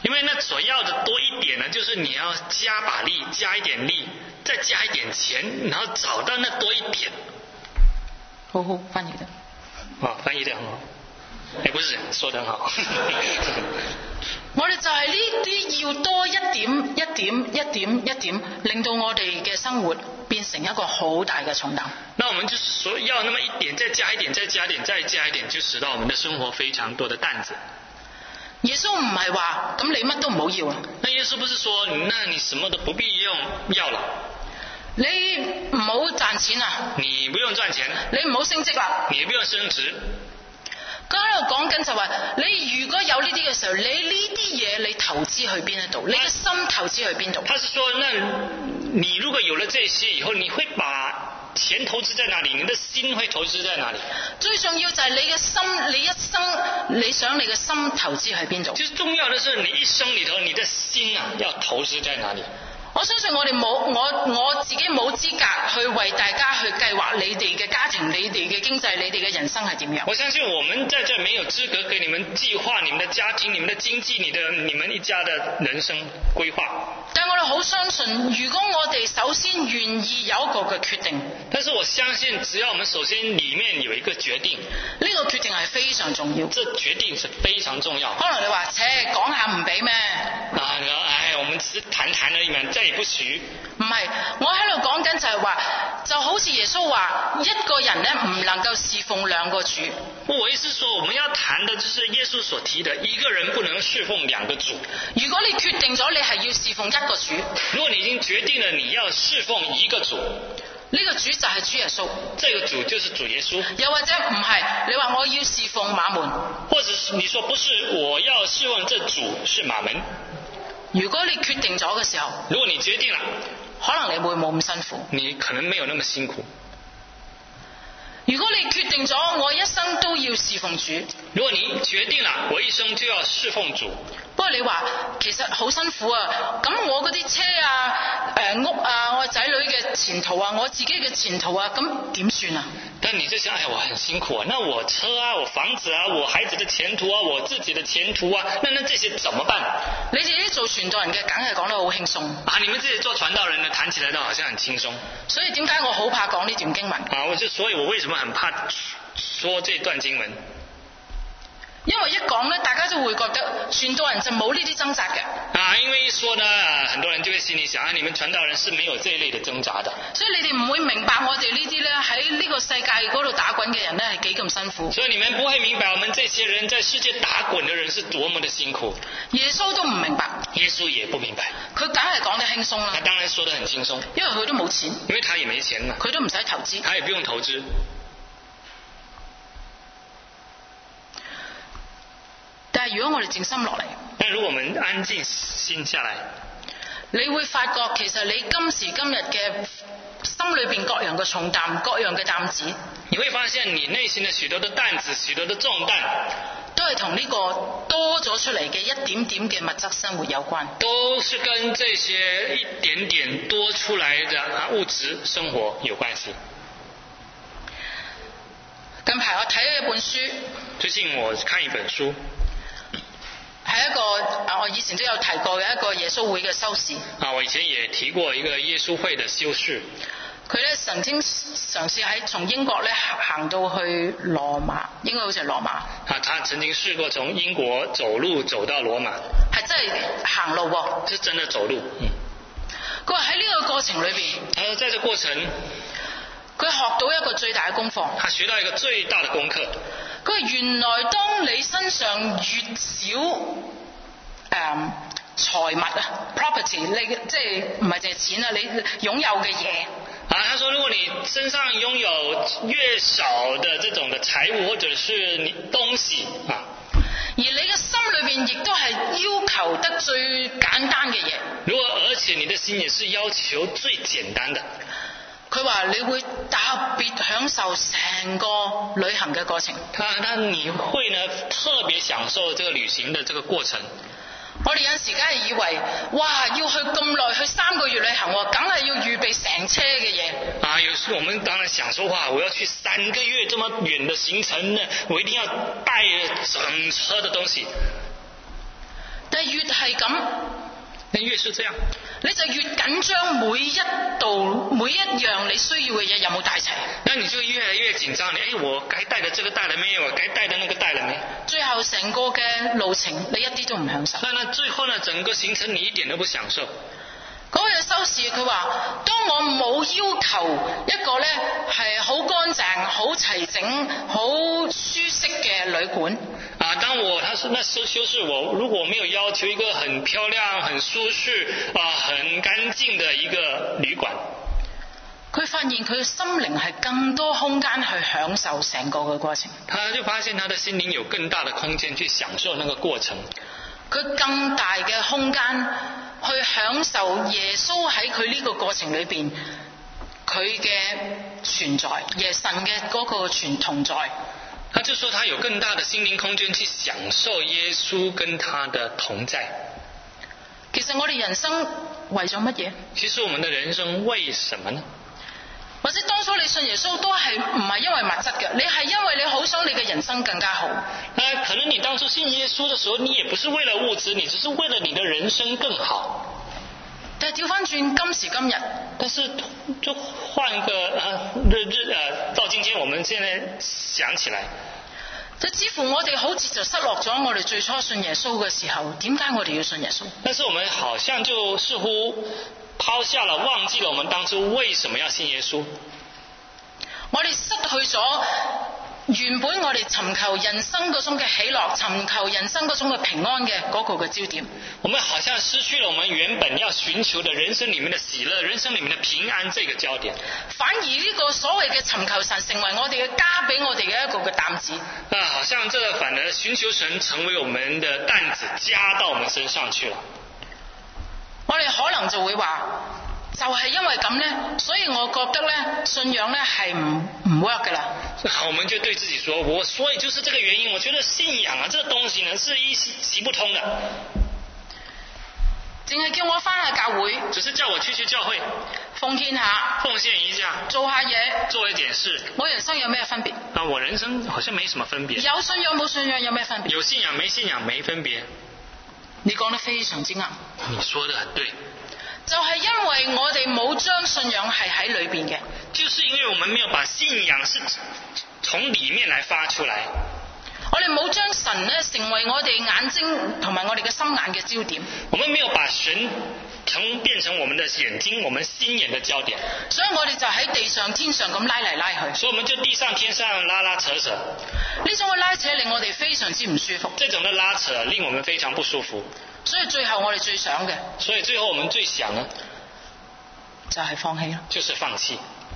因為那所要的多一點呢，就是你要加把力，加一點力，再加一點錢，然後找到那多一點。 好好翻譯得。 翻譯得很好。不是，說得很好。 我哋就係呢啲要多一點，令到我哋嘅生活變成一個好大嘅重擔。 那我們就是說要那麼一點，再加一點，再加一點，再加一點，就使到我們的生活非常多的擔子。 耶穌唔係話咁你乜都唔好要。 那耶穌不是說那你什麼都不必要了。 你唔好賺錢啊！ 你不用賺錢。 你唔好升職啦！ 你不用升職。 咁喺度講緊就話，你如果有呢啲嘅時候，你呢啲嘢你投資去邊一度？你嘅心投資去邊度？ 他是說，那你如果有了這些以後，你會把錢投資在哪裡？你的心會投資在哪裡？ 最重要就係你嘅心，你一生你想你嘅心投資去邊度？ 其實重要的是你一生裡頭，你的心啊，要投資在哪裡？ 我相信我哋我自己冇資格去為大家去計劃你哋嘅家庭、你哋嘅經濟、你哋嘅人生係點樣。 我相信我們在這沒有資格給你們計劃你們的家庭、你們的經濟、你們一家的人生規劃。 但我哋好相信，如果我哋首先願意有一個嘅決定， 但是我相信只要我們首先裡面有一個決定， 呢個決定係非常重要。 這決定是非常重要。 可能你話，講下唔俾咩？ 我們只是談談而已嘛，再也不許。 唔係，我喺度講緊就係話，就好似耶穌話，一個人咧唔能夠侍奉兩個主。 我意思說，我們要談的就是耶穌所提的，一個人不能侍奉兩個主。 如果你決定咗你係要侍奉一個主， 如果你已經決定了你要侍奉一個主， 呢個主就係主耶穌。 這個主就是主耶穌。 又或者唔係，你話我要侍奉馬門， 或者是你說不是，我要侍奉這主是馬門。 如果你決定咗嘅時候， 如果你決定了， 可能你會冇咁辛苦。 你可能沒有那麼辛苦。 如果你決定咗我一生都要侍奉主， 如果你決定了我一生就要侍奉主， 不過你話其實好辛苦啊，咁我嗰啲車啊、屋啊、我仔女嘅前途啊、我自己嘅前途啊，咁點算啊？ 但你就想，我很辛苦啊，那我車啊、我房子啊、我孩子的前途啊、我自己的前途啊，那這些怎麼辦？ 你哋啲做傳道人嘅，梗係講得好輕鬆啊！你們這些做傳道人的，談起來都好像很輕鬆。 所以點解我好怕講呢段經文？ 所以我為什麼很怕說這段經文？ 因為一講咧，大家就會覺得傳道人就冇呢啲掙扎嘅。 因為一說呢，很多人就會心裡想，你們傳道人是沒有這一類的掙扎的。 所以你哋唔會明白我哋呢啲咧喺呢個世界嗰度打滾嘅人咧係幾咁辛苦。 所以你們不會明白，我們這些人在世界打滾的人是多麼的辛苦。 耶穌都唔明白， 耶穌也不明白。 佢梗係講得輕鬆啦。 他當然說得很輕鬆， 因為佢都冇錢， 因為他也沒錢嘛， 佢都唔使投資， 他也不用投資。 但係如果我哋靜心落嚟， 但如果我們安靜心下來， 你會發覺其實你今時今日嘅心裏邊各樣嘅重擔、各樣嘅擔子， 你會發現你內心的許多的擔子、許多的重擔， 都係同呢個多咗出嚟嘅一點點嘅物質生活有關， 都是跟這些一點點多出來的物質生活有關係。 近排我睇咗一本書， 最近我看一本書， 係一個我以前都有提過嘅一個耶穌會嘅修士。 我以前也提過一個耶穌會的修士。 佢咧曾經嘗試喺從英國咧行到去羅馬，應該好似係羅馬。 他曾經試過從英國走路走到羅馬。 係真係行路喎。 是真的走路。 佢話喺呢個過程裏邊， 他說在這過程， 佢學到一個最大嘅功課。 他學到一個最大的功課。 佢話原來當你身上越少財物啊 property， 你即係唔係淨係錢啊，你擁有嘅嘢。 他說如果你身上擁有越少的這種的財物或者是你東西啊， 而你嘅心裏邊亦都係要求得最簡單嘅嘢。 如果而且你的心也是要求最簡單的。 佢話你會特別享受成個旅行嘅過程。 你會呢特別享受這個旅行的這個過程。 我哋有時梗係以為，哇，要去咁耐，去3個月旅行，梗係要預備成車嘅嘢。 有時我們當然想說，哇，我要去3個月這麼遠的行程呢，我一定要帶整車的東西。 但係越係咁， 越是這樣， 你就越緊張每一樣你需要嘅嘢有冇帶齊。 那你就越來越緊張，我該帶的這個帶了沒有？我該帶的那個帶了沒？ 最後成個嘅路程你一啲都唔享受。 那最後呢，整個行程你一點都不享受。 嗰位修士佢話：當我冇要求一個呢係好乾淨、好齊整、好舒適嘅旅館。 他說那修士我如果沒有要求一個很漂亮、很舒適、很乾淨的一個旅館， 佢發現佢心靈係更多空間去享受成個嘅過程。 他就發現他的心靈有更大的空間去享受那個過程。 佢更大嘅空間去享受耶穌喺佢呢個過程裏邊佢嘅存在，神嘅嗰個同在。 他就說他有更大的心靈空間去享受耶穌跟他的同在。 其實我哋人生為咗乜嘢？ 其實我們的人生為什麼呢？ 或者當初你信耶穌都係唔係因為物質嘅，你係因為你好想你嘅人生更加好。 可能你當初信耶穌的時候，你也不是為了物質，你只是為了你的人生更好。 但係調翻轉今時今日， 但是就換個到今天我們現在想起來， 就似乎我哋好似就失落咗我哋最初信耶穌嘅時候，點解我哋要信耶穌？ 但是我們好像就似乎拋下了，忘記了我們當初為什麼要信耶穌。 我哋失去咗原本我哋尋求人生嗰種嘅喜樂，尋求人生嗰種嘅平安嘅嗰個嘅焦點。 我們好像失去了我們原本要尋求的人生裡面的喜樂，人生裡面的平安這個焦點。 反而呢個所謂嘅尋求神成為我哋嘅加俾我哋嘅一個嘅擔子。 好像這個反而尋求神成為我們的擔子，加到我們身上去了。 我哋可能就會話，就係因為咁呢，所以我覺得呢，信仰呢係唔 work 噶啦。 我們就對自己說，所以就是這個原因，我覺得信仰這個東西呢是一行不通的。 淨係叫我返下教會， 只是叫我去教會奉獻一下，做下嘢， 做一點事。 我人生有咩分別？ 我人生好像沒什麼分別。 有信仰冇信仰有咩分別？ 有信仰沒信仰沒分別。 你講得非常之啱。 你說得很對。 就係因為我哋冇將信仰係喺裏邊嘅， 就是因為我們沒有把信仰是從裏面來發出來。 我哋冇將神呢成為我哋眼睛同埋我哋嘅心眼嘅焦點。 我們沒有把神變成我們的眼睛，我們心眼的焦點。 所以我哋就喺地上天上咁拉嚟拉去。 所以我們就地上天上拉拉扯扯。 呢種嘅拉扯令我哋非常之唔舒服。 這種的拉扯令我們非常不舒服。 所以最後我哋最想嘅， 所以最後我們最想呢， 就係放棄咯。 就是放棄。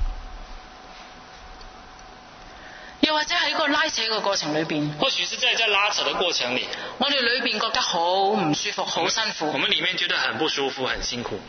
又或者喺個拉扯嘅過程裏邊， 或許是在這拉扯的過程裏， 我哋裏邊覺得好唔舒服，好辛苦。 我們裏面覺得很不舒服，很辛苦。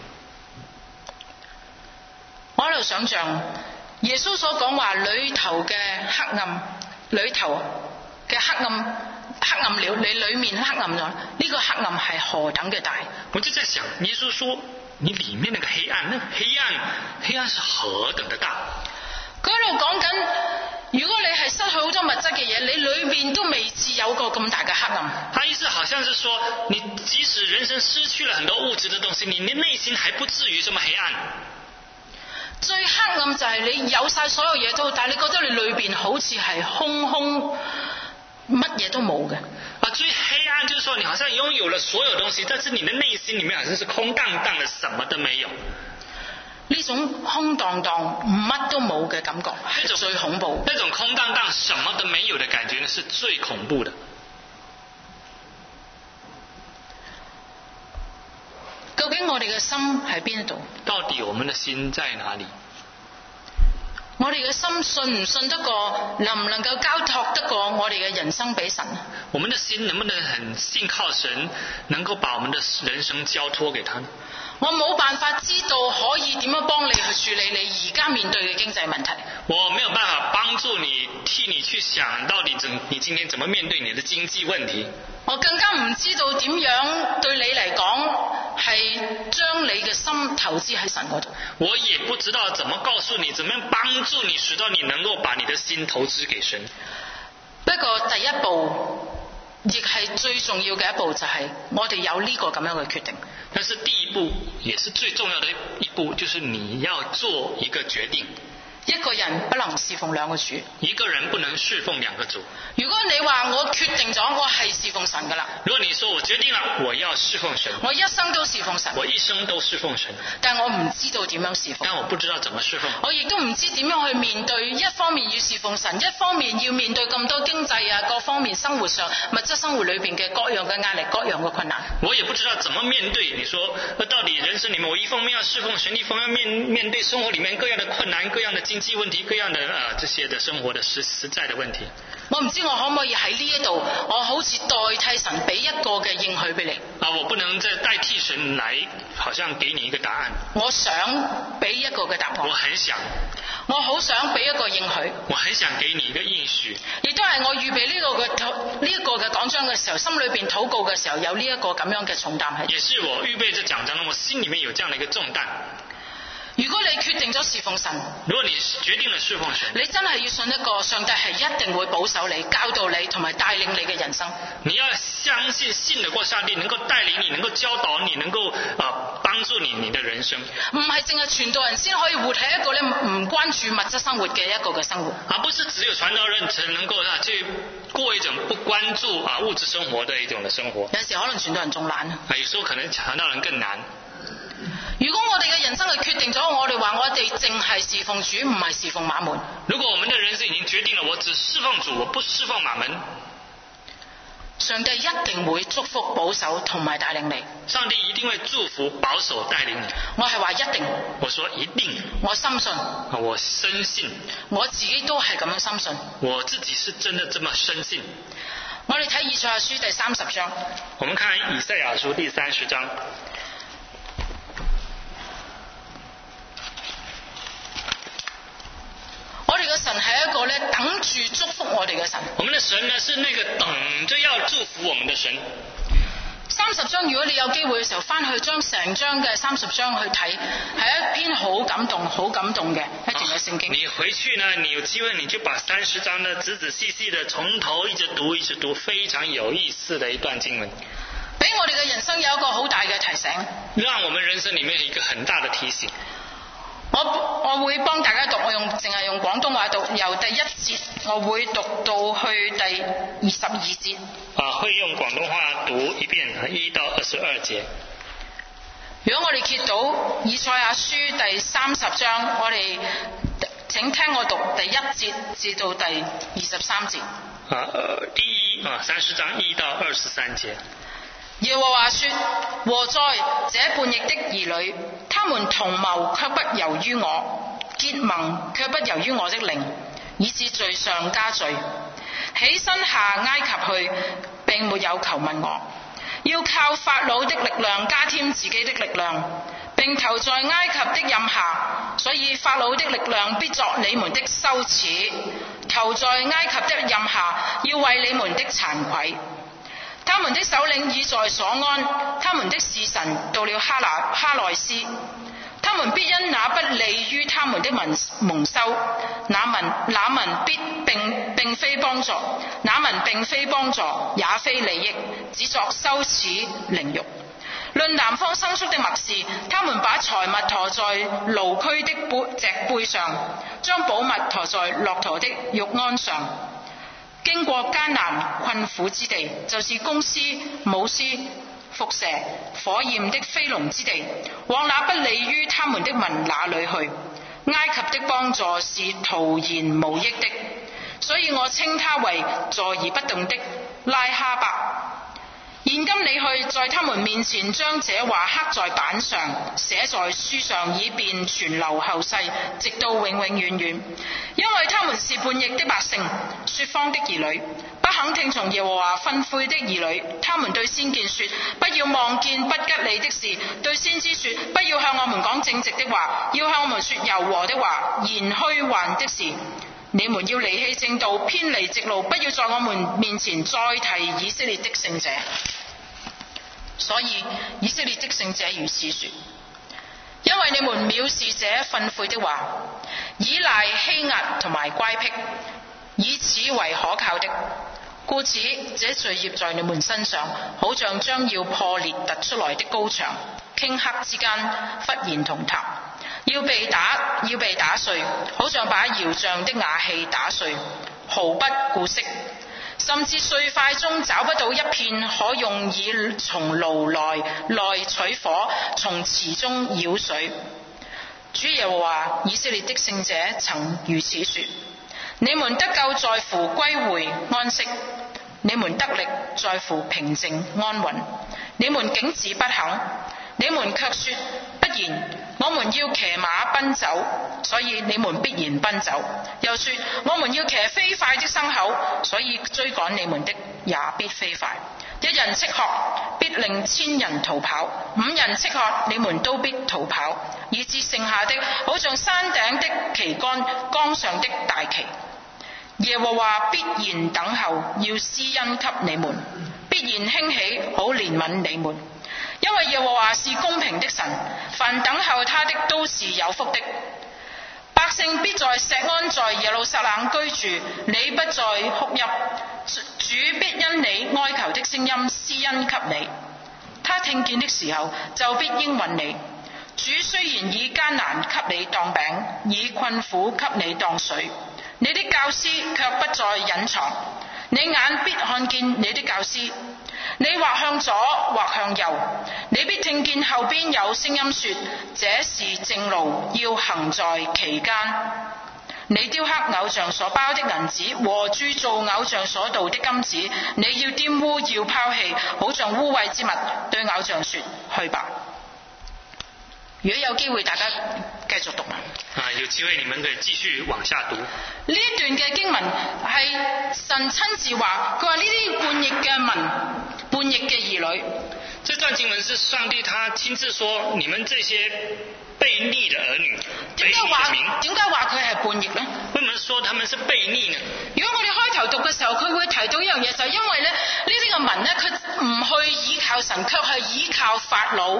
我喺度想象耶穌所講話裏頭嘅黑暗，裏頭嘅黑暗了，你裏面黑暗咗，呢個黑暗係何等嘅大？ 我就在想，耶穌說你裏面那個黑暗，那個黑暗是何等的大？ 佢喺度講緊，如果你係失去好多物質嘅嘢，你裏面都未至有個咁大嘅黑暗。 他意思好像是說，你即使人生失去了很多物質的東西，你內心還不至於這麼黑暗。 最黑暗就係你有晒所有嘢都，但係你覺得你裏邊好似係空空，乜嘢都冇嘅。 最黑暗就是說，你好像擁有了所有東西，但是你的內心裏面好像是空蕩蕩的，什麼都沒有。 呢種空蕩蕩乜都冇嘅感覺係最恐怖。 那種空蕩蕩什麼都沒有的感覺呢，是最恐怖的。 究竟我哋嘅心喺邊度？ 到底我們的心在哪裡？ 我哋嘅心信唔信得過，能唔能夠交託得過我哋嘅人生俾神？ 我們的心能不能很信靠神，能夠把我們的人生交託給他呢？ 我冇辦法知道可以點樣幫你去處理你而家面對嘅經濟問題。 我沒有辦法幫助你，替你去想到底你今天怎麼面對你的經濟問題。 我更加唔知道點樣對你嚟講係將你嘅心投資喺神嗰度。 我也不知道怎麼告訴你，怎麼樣幫助你，使到你能夠把你的心投資給神。 不過第一步亦係最重要嘅一步，就係我哋有呢個咁樣嘅決定。 但是第一步也是最重要的一步，就是你要做一個決定。 一個人不能侍奉兩個主， 一個人不能侍奉兩個主。 如果你話我決定咗我係侍奉神噶啦， 如果你說我決定了我要侍奉神， 我一生都侍奉神， 我一生都侍奉神， 但我唔知道點樣侍奉， 但我不知道怎麼侍奉， 我亦都唔知點樣去面對，一方面要侍奉神，一方面要面對咁多經濟啊各方面生活上物質生活裏邊嘅各樣嘅壓力，各樣嘅困難。 我也不知道怎麼面對。你說到底人生裏面，我一方面要侍奉神，一方面面對生活裏面各樣的困難，各樣的經濟問題，各樣的這些的生活的實在的問題。 我唔知我可唔可以喺呢一度，我好似代替神俾一個嘅應許俾你。 我不能再代替神來，好像給你一個答案。 我想俾一個嘅答案。 我很想。 我好想俾一個應許。 我很想給你一個應許。 亦都係我預備呢個嘅講章嘅時候，心裏邊禱告嘅時候，有呢一個咁樣嘅重擔喺。 也是我預備這講章，我心裏面有這樣的一個重擔。 如果你決定咗侍奉神， 如果你決定了侍奉神， 你真係要信一個上帝係一定會保守你、教導你同埋帶領你嘅人生。 你要相信信得過上帝能夠帶領你，能夠教導你，能夠幫助你的人生。 唔係淨係傳道人先可以活喺一個咧唔關注物質生活嘅一個嘅生活。 不是只有傳道人才能夠去過一種不關注物質生活的一種的生活。 有時可能傳道人仲懶有時候可能傳道人更難。 如果我哋嘅人生係決定咗，我哋話我哋淨係侍奉主，唔係侍奉馬門。 如果我們的人生已經決定了，我只侍奉主，我不侍奉馬門， 上帝一定會祝福、保守同埋帶領你。 上帝一定會祝福、保守、帶領你。 我係話一定。 我說一定。 我深信。 我深信。 我自己都係咁樣深信。 我自己是真的這麼深信。 我哋睇以賽亞書第30章。 我們看以賽亞書第30章。 我哋嘅神係一個咧等住祝福我哋嘅神。 我們的神呢是那個等着要祝福我們的神。 30章如果你有機會嘅時候翻去將成章嘅30章去睇，係一篇好感動嘅一段嘅聖經。 你回去呢，你有機會你就把30章呢仔仔細細的從頭一直讀，非常有意思的一段經文。 俾我哋嘅人生有一個好大嘅提醒。 讓我們人生裏面有一個很大的提醒。 我會幫大家讀，我淨係用廣東話讀，由第1節我會讀到去第22節。 會用廣東話讀一遍1到22節。 如果我哋揭到以賽亞書第30章，我哋請聽我讀第1節至到第23節。 30章1到23節。 耶和華說：禍哉，這叛逆的兒女，他們同謀卻不由於我，結盟卻不由於我的靈，以致罪上加罪。起身下埃及去，並沒有求問我，要靠法老的力量加添自己的力量，並投在埃及的蔭下，所以法老的力量必作你們的羞恥，投在埃及的蔭下，要為你們的慚愧。他們的首領已在所安，他們的使臣到了哈內斯，他們必因那不利於他們的蒙羞，那民並非幫助，那民並非幫助，也非利益，只作羞恥凌辱。論南方生出的默示，他們把財物馱在驢駒的脊背上，將寶物馱在駱駝的玉鞍上。經過艱難困苦之地，就是公獅、母獅、蝮蛇、火焰的飛龍之地，往那不利於他們的民那裏去。埃及的幫助是徒然無益的，所以我稱他為坐而不動的拉哈伯。現今你去，在他們面前將這話刻在板上，寫在書上，以便傳流後世，直到永永遠遠。因為他們是叛逆的百姓，說謊的兒女，不肯聽從耶和華訓誨的兒女。他們對先見說：不要望見不吉利的事；對先知說：不要向我們講正直的話，要向我們說柔和的話，言虛幻的事。你們要離棄正道，偏離直路，不要在我們面前再提以色列的聖者。所以以色列的聖者如此說：因為你們藐視這訓誨的話，依賴欺壓同埋乖僻，以此為可靠的， 故此，這罪孽在你們身上，好像將要破裂突出來的高牆，頃刻之間忽然同塌，要被打碎，好像把窯匠的瓦器打碎，毫不顧惜，甚至碎塊中找不到一片可用以從爐內取火，從池中舀水。主耶和華以色列的聖者曾如此說：你們得救在乎歸回安息，你們得力在乎平靜安穩。你們竟自不肯，你們卻說不然，我們要騎馬奔走，所以你們必然奔走。又說我們要騎飛快的牲口，所以追趕你們的也必飛快。一人叱喝，必令千人逃跑；五人叱喝，你們都必逃跑，以致剩下的好像山頂的旗杆，江上的大旗。耶和華必然等候，要施恩給你們，必然興起，好憐憫你們。因為耶和華是公平的神，凡等候他的都是有福的。百姓必在錫安在耶路撒冷居住，你不再哭泣，主必因你哀求的聲音施恩給你。他聽見的時候，就必應允你。主雖然以艱難給你當餅，以困苦給你當水，你的教師卻不再隱藏。你眼必看見你的教師，你或向左或向右，你必聽見後邊有聲音說：這是正路，要行在其間。你雕刻偶像所包的銀子和鑄造偶像所鍍的金子，你要玷污，要拋棄，好像污穢之物，對偶像說：去吧。如果有機會，大家繼續讀有機會你們可以繼續往下讀。 呢一段嘅經文係神親自話，佢話呢啲叛逆嘅民、叛逆嘅兒女。 這段經文是上帝他親自說：你們這些悖逆的兒女， 點解話佢係叛逆呢？ 為什麼說他們是悖逆呢？ 如果我哋開頭讀嘅時候，佢會提到一樣嘢，就係因為咧呢啲嘅民咧，佢唔去依靠神，卻係依靠法老，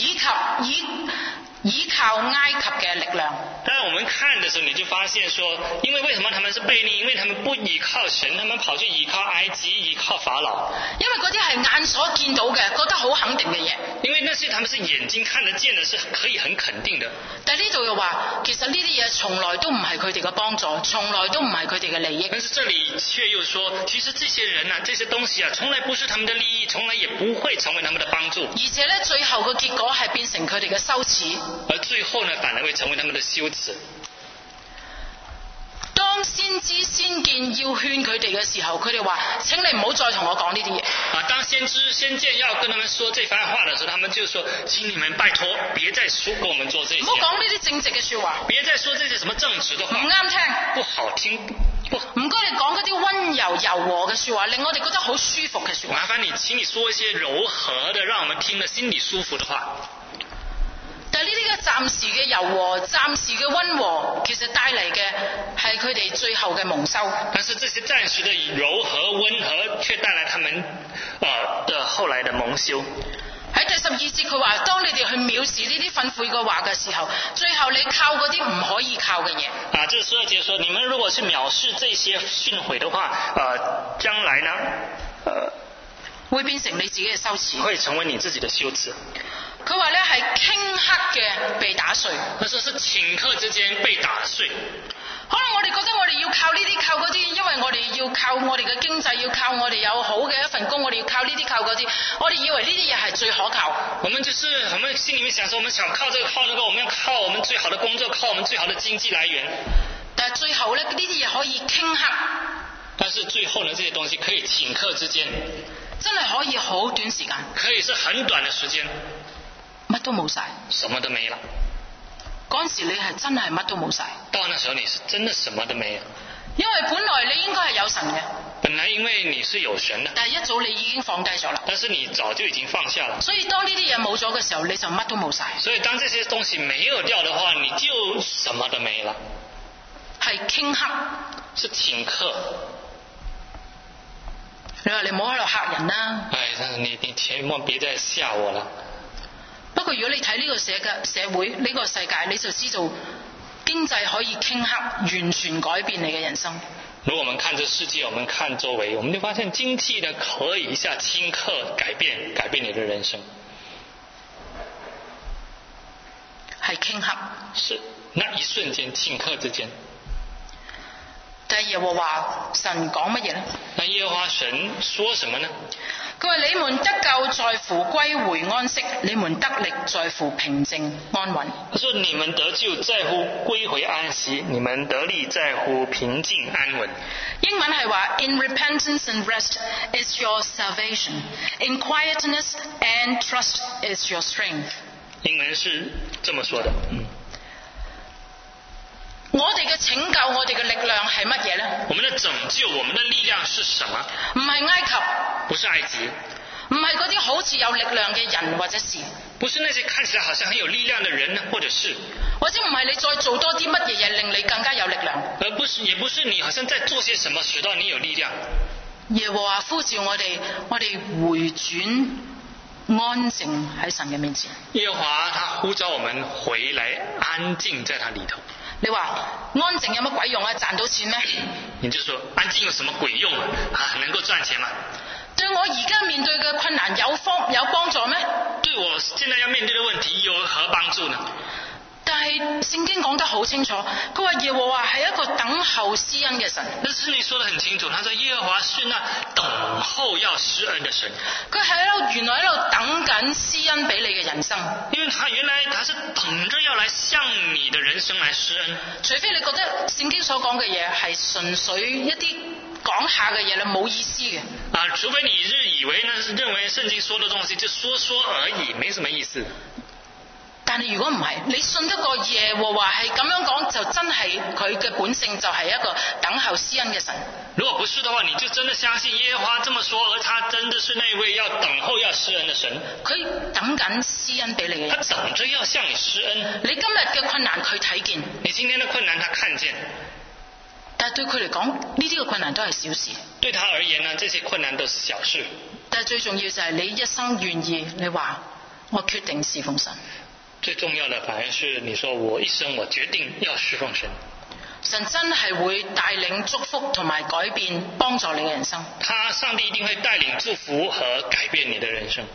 依靠埃及嘅力量。 但我們看的時候，你就發現說，因為什麼他們是悖逆？因為他們不依靠神，他們跑去依靠埃及，依靠法老。 因為嗰啲係眼所見到嘅，覺得好肯定嘅嘢。 因為那些他們是眼睛看得見的，是可以很肯定的。 但係呢度又話，其實呢啲嘢從來都唔係佢哋嘅幫助，從來都唔係佢哋嘅利益。 但是這裡卻又說，其實這些人啊，這些東西啊，從來不是他們的利益，從來也不會成為他們的幫助。 而且咧，最後嘅結果係變成佢哋嘅羞恥。 而最後呢，反而會成為他們的羞恥。 當先知先見要勸佢哋嘅時候，佢哋話：請你唔好再同我講呢啲嘢。 當先知先見要跟他們說這番話的時候，他們就說：請你們拜託，別再說跟我們做這些。 唔好講呢啲正直嘅說話。 別再說這些什麼正直的話。 唔啱聽。 不好聽。 唔該你講嗰啲溫柔柔和嘅說話，令我哋覺得好舒服嘅說話。 麻煩你，請你說一些柔和的，讓我們聽了心裡舒服的話。 但係呢啲嘅暫時嘅柔和、暫時嘅溫和，其實帶嚟嘅係佢哋最後嘅蒙羞。 但是這些暫時的柔和、溫和，卻帶來他們的後來的蒙羞。 喺第12節佢話：當你哋去藐視呢啲憤悔嘅話嘅時候，最後你靠嗰啲唔可以靠嘅嘢。 這12節說：你們如果是藐視這些訓誨的話，將來呢， 會變成你自己嘅羞恥。 會成為你自己的羞恥。 佢話咧係頃刻嘅被打碎， 佢說是頃刻之間被打碎。 可能我哋覺得我哋要靠呢啲靠嗰啲，因為我哋要靠我哋嘅經濟，要靠我哋有好嘅一份工，我哋要靠呢啲靠嗰啲，我哋以為呢啲嘢係最可靠。 我們心裡面想說，我們想靠這個靠那個，我們要靠我們最好的工作，靠我們最好的經濟來源。 但係最後咧，呢啲嘢可以頃刻。 但是最後呢，這些東西可以頃刻之間， 真係可以好短時間， 可以是很短的時間。 乜都冇晒， 什麼都沒了。 嗰陣時你係真係乜都冇晒。 到那時候你是真的什麼都沒有。 因為本來你應該係有神嘅。 本來因為你是有神的。 但係一早你已經放低咗啦。 但是你早就已經放下了。 所以當呢啲嘢冇咗嘅時候，你就乜都冇晒。 所以當這些東西沒有掉的話，你就什麼都沒了。 係頃刻。 是頃刻。 你話你唔好喺度嚇人啦。 你千萬別再嚇我了。 不過如果你睇呢個社會呢個世界，你就知道經濟可以頃刻完全改變你嘅人生。 如果我們看這世界，我們看周圍，我們就發現經濟呢可以一下頃刻改變你的人生。 係頃刻， 是那一瞬間，頃刻之間。 但係耶和華神講乜嘢呢？ 那耶和華神說什麼呢？ 佢話：你們得救在乎歸回安息，你們得力在乎平靜安穩。 他說：你們得救在乎歸回安息，你們得力在乎平靜安穩。 英文係話 ：In repentance and rest is your salvation. In quietness and trust is your strength. 英文是這麼說的。 我哋嘅拯救，我哋嘅力量係乜嘢呢？ 我們的拯救，我們的力量是什麼？ 唔係埃及， 不是埃及， 唔係嗰啲好似有力量嘅人或者事， 不是那些看起來好像很有力量的人或者事， 或者唔係你再做多啲乜嘢嘢令你更加有力量， 而不是，也不是你好像在做些什麼使到你有力量。 耶和華呼召我哋回轉安靜喺神嘅面前。 耶和華他呼召我們回來安靜在他裏頭。 你話安靜有乜鬼用啊？賺到錢咩？ 你就說安靜有什麼鬼用啊？能夠賺錢嗎？ 對我而家面對嘅困難有幫助咩？ 對我現在要面對的問題有何幫助呢？ 但係聖經講得好清楚，佢話耶和華係一個等候施恩嘅神。 但是你說得很清楚，他說耶和華是那等候要施恩的神。 佢係原來喺度等緊施恩俾你嘅人生。 因為他原來他是等着要來向你的人生來施恩。 除非你覺得聖經所講嘅嘢係純粹一啲講下嘅嘢啦，冇意思嘅。 除非你以為呢，認為聖經說的東西就說而已，沒什麼意思。 但係如果唔係，你信得過耶和華係咁樣講，就真係佢嘅本性就係一個等候施恩嘅神。 如果不是的話，你就真的相信耶和華這麼說，而他真的是那位要等候要施恩的神。 佢等緊施恩俾你嘅人， 他等着要向你施恩。 你今日嘅困難佢睇見， 你今天的困難他看見， 但係對佢嚟講，呢啲嘅困難都係小事。 對他而言呢，這些困難都是小事。 但係最重要就係你一生願意，你話我決定侍奉神。 最重要的反而是你說我一生我決定要侍奉神。 神真係會帶領祝福同埋改變，幫助你嘅人生。 上帝一定會帶領祝福和改變你的人生。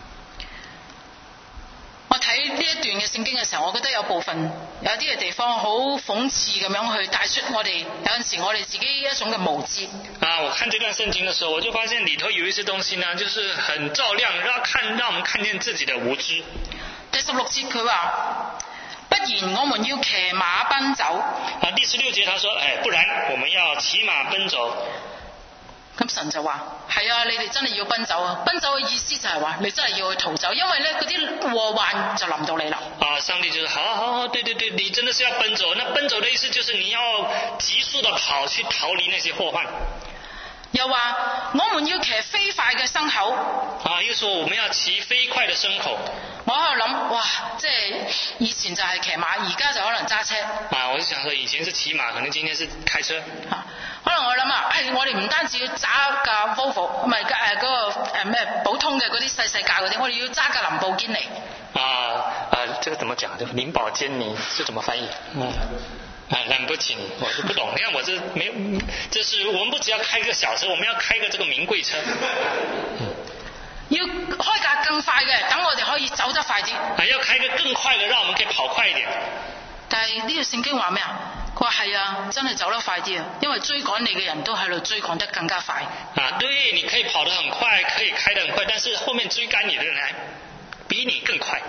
我睇呢一段嘅聖經嘅時候，我覺得有啲嘅地方好諷刺咁樣去帶出我哋有陣時我哋自己一種嘅無知。 我看這段聖經的時候，我就發現裏頭有一些東西呢，就是很照亮，讓我們看見自己的無知。 第16節佢話：不然我們要騎馬奔走。 第16節他說：不然我們要騎馬奔走。 咁神就話：係啊，你哋真係要奔走啊！奔走嘅意思就係話你真係要去逃走，因為咧嗰啲禍患就臨到你啦。 上帝就說：好，對，你真的是要奔走。那奔走的意思就是你要急速的跑去逃離那些禍患。 又話我們要騎飛快嘅牲口。 又說我們要騎飛快的牲口。 我喺度諗，哇，即係以前就係騎馬，而家就可能揸車。 我就想說，以前是騎馬，可能今天是開車。 可能我諗我哋唔單止要揸架 Volvo， 唔係嗰個咩普通嘅嗰啲細架嗰啲，我哋要揸架林寶堅尼。 這個怎麼講？這個林寶堅尼是怎麼翻譯？蘭博基尼，我是不懂。你看我這沒有，就是我們不只要開個小車，我們要開個這個名貴車。 要開架更快嘅，等我哋可以走得快啲。 要開個更快嘅，讓我們可以跑快一點。 但係呢個聖經話咩啊？佢話係啊，真係走得快啲啊，因為追趕你嘅人都喺度追趕得更加快。 對，你可以跑得很快，可以開得很快，但是後面追趕你的人還比你更快。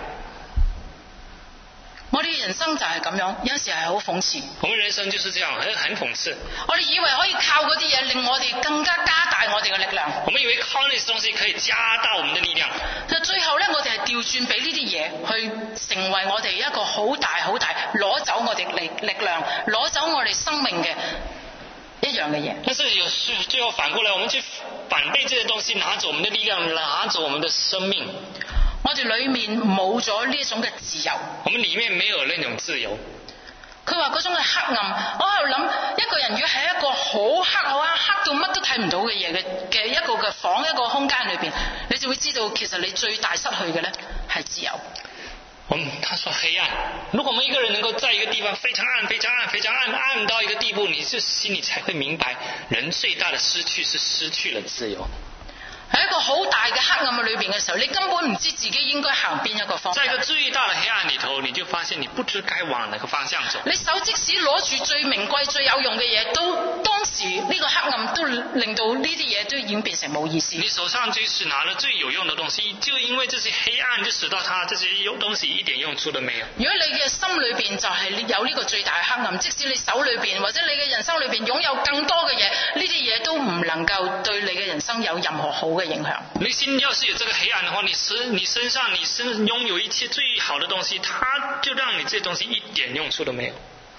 我哋人生就係咁樣，有時係好諷刺。 我們人生就是這樣，很諷刺。 我哋以為可以靠嗰啲嘢令我哋更加大我哋嘅力量。 我們以為靠那些東西可以加大我們的力量。 但最後咧，我哋係調轉俾呢啲嘢去成為我哋一個好大攞走我哋力量，攞走我哋生命嘅一樣嘅嘢。 但是最後反過來，我們去反被這些東西拿走我們的力量，拿走我們的生命。 我哋裏面冇咗呢一種嘅自由。 我們裏面沒有那種自由。 佢話嗰種係黑暗。我喺度諗，一個人如果喺一個好黑到乜都睇唔到嘅嘢嘅一個嘅房，一個空間裏邊，你就會知道其實你最大失去嘅咧係自由。 他说黑暗。如果我们一个人能够在一个地方非常暗、非常暗、非常暗，暗到一个地步，你就心里才会明白，人最大的失去是失去了自由。 喺一個好大嘅黑暗嘅裏邊嘅時候，你根本唔知自己應該行邊一個方向。 在一個最大的黑暗裏頭，你就發現你不知該往哪個方向走。 你手即使攞住最名貴、最有用嘅嘢，都當時呢個黑暗都令到呢啲嘢都已經變成冇意思。 你手上即使拿了最有用的東西，就因為這些黑暗，就使到它這些東西一點用處都沒有。 如果你嘅心裏邊就係有呢個最大嘅黑暗，即使你手裏邊或者你嘅人生裏邊擁有更多嘅嘢，呢啲嘢都唔能夠對你嘅人生有任何好嘅影響。 你心要是有這個黑暗的話，你身上擁有一切最好的東西，它就讓你這些東西一點用處都沒有。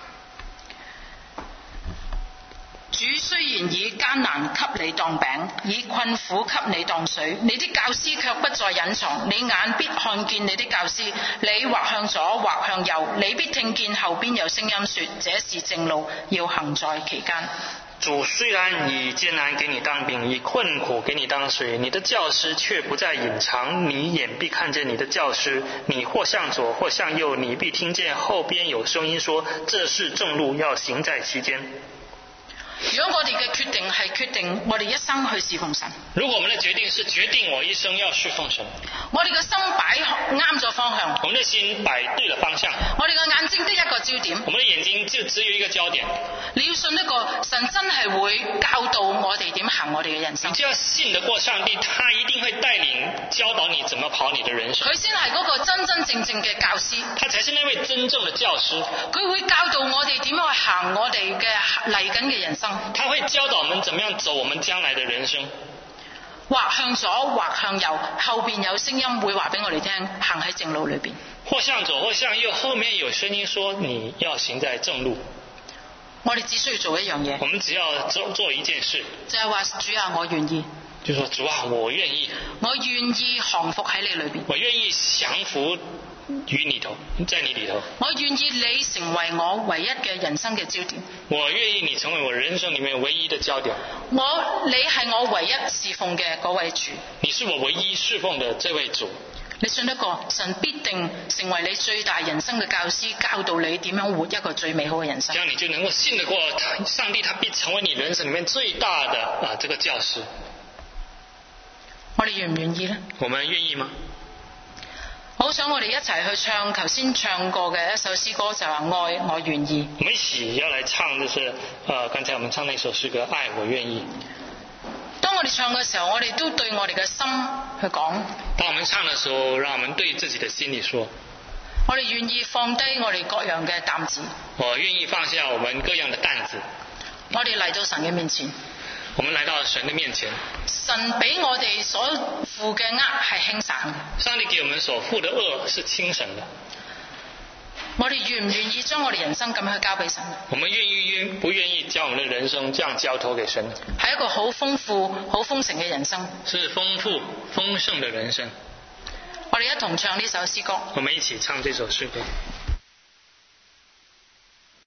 主雖然以艱難給你當餅，以困苦給你當水，你的教師卻不再隱藏，你眼必看見你的教師，你或向左或向右，你必聽見後邊有聲音說，這是正路，要行在其間。 主雖然以艱難給你當餅，以困苦給你當水，你的教師卻不再隱藏，你眼必看見你的教師，你或向左或向右，你必聽見後邊有聲音說，這是正路，要行在其間。 如果我哋嘅決定係決定我哋一生去侍奉神， 如果我們的決定是決定我一生要侍奉神， 我哋嘅心擺啱咗方向， 我們的心擺對了方向， 我哋嘅眼睛得一個焦點， 我們的眼睛就只有一個焦點。 你要信一個神真係會教導我哋點行我哋嘅人生。 你就要信得過上帝，他一定會帶領教導你怎麼跑你的人生。 佢先係嗰個真真正正嘅教師， 他才是那位真正的教師。 佢會教導我哋點樣去行我哋嘅嚟緊嘅人生。 他會教導我們怎麼樣走我們將來的人生。 或向左或向右，後邊有聲音會話俾我哋聽，行喺正路裏邊。 或向左或向右，後面有聲音說你要行在正路。 我哋只需要做一樣嘢， 我們只要做一件事， 就係話主啊，我願意。 就說主啊，我願意。 我願意降服喺你裏邊。 我願意降服於你頭，在你裏頭。 我願意你成為我唯一嘅人生嘅焦點。 我願意你成為我人生裏面唯一的焦點。 你係我唯一侍奉嘅嗰位主。 你是我唯一侍奉的這位主。 你信得過神必定成為你最大人生嘅教師，教導你點樣活一個最美好嘅人生。 這樣你就能夠信得過上帝，他必成為你人生裏面最大的這個教師。 我哋願唔願意呢？ 我們願意嗎？ 好想我哋一齊去唱頭先唱過嘅一首詩歌，就話愛我願意。 我們一起要來唱，就是剛才我們唱那首詩歌，愛我願意。 當我哋唱嘅時候，我哋都對我哋嘅心去講。 當我們唱嘅時候，讓我們對自己的心裏說： 我哋願意放低我哋各樣嘅擔子。 我願意放下我們各樣的擔子。 我哋嚟到神嘅面前。 我們來到神的面前。 神俾我哋所負嘅軛係輕省嘅。 上帝給我們所負的軛是輕省的。 我哋願唔願意將我哋人生咁去交俾神？ 我們不願意將我們的人生這樣交託給神？ 係一個好豐富、好豐盛嘅人生。 是豐富、豐盛的人生。 我哋一同唱呢首詩歌。 我們一起唱這首詩歌。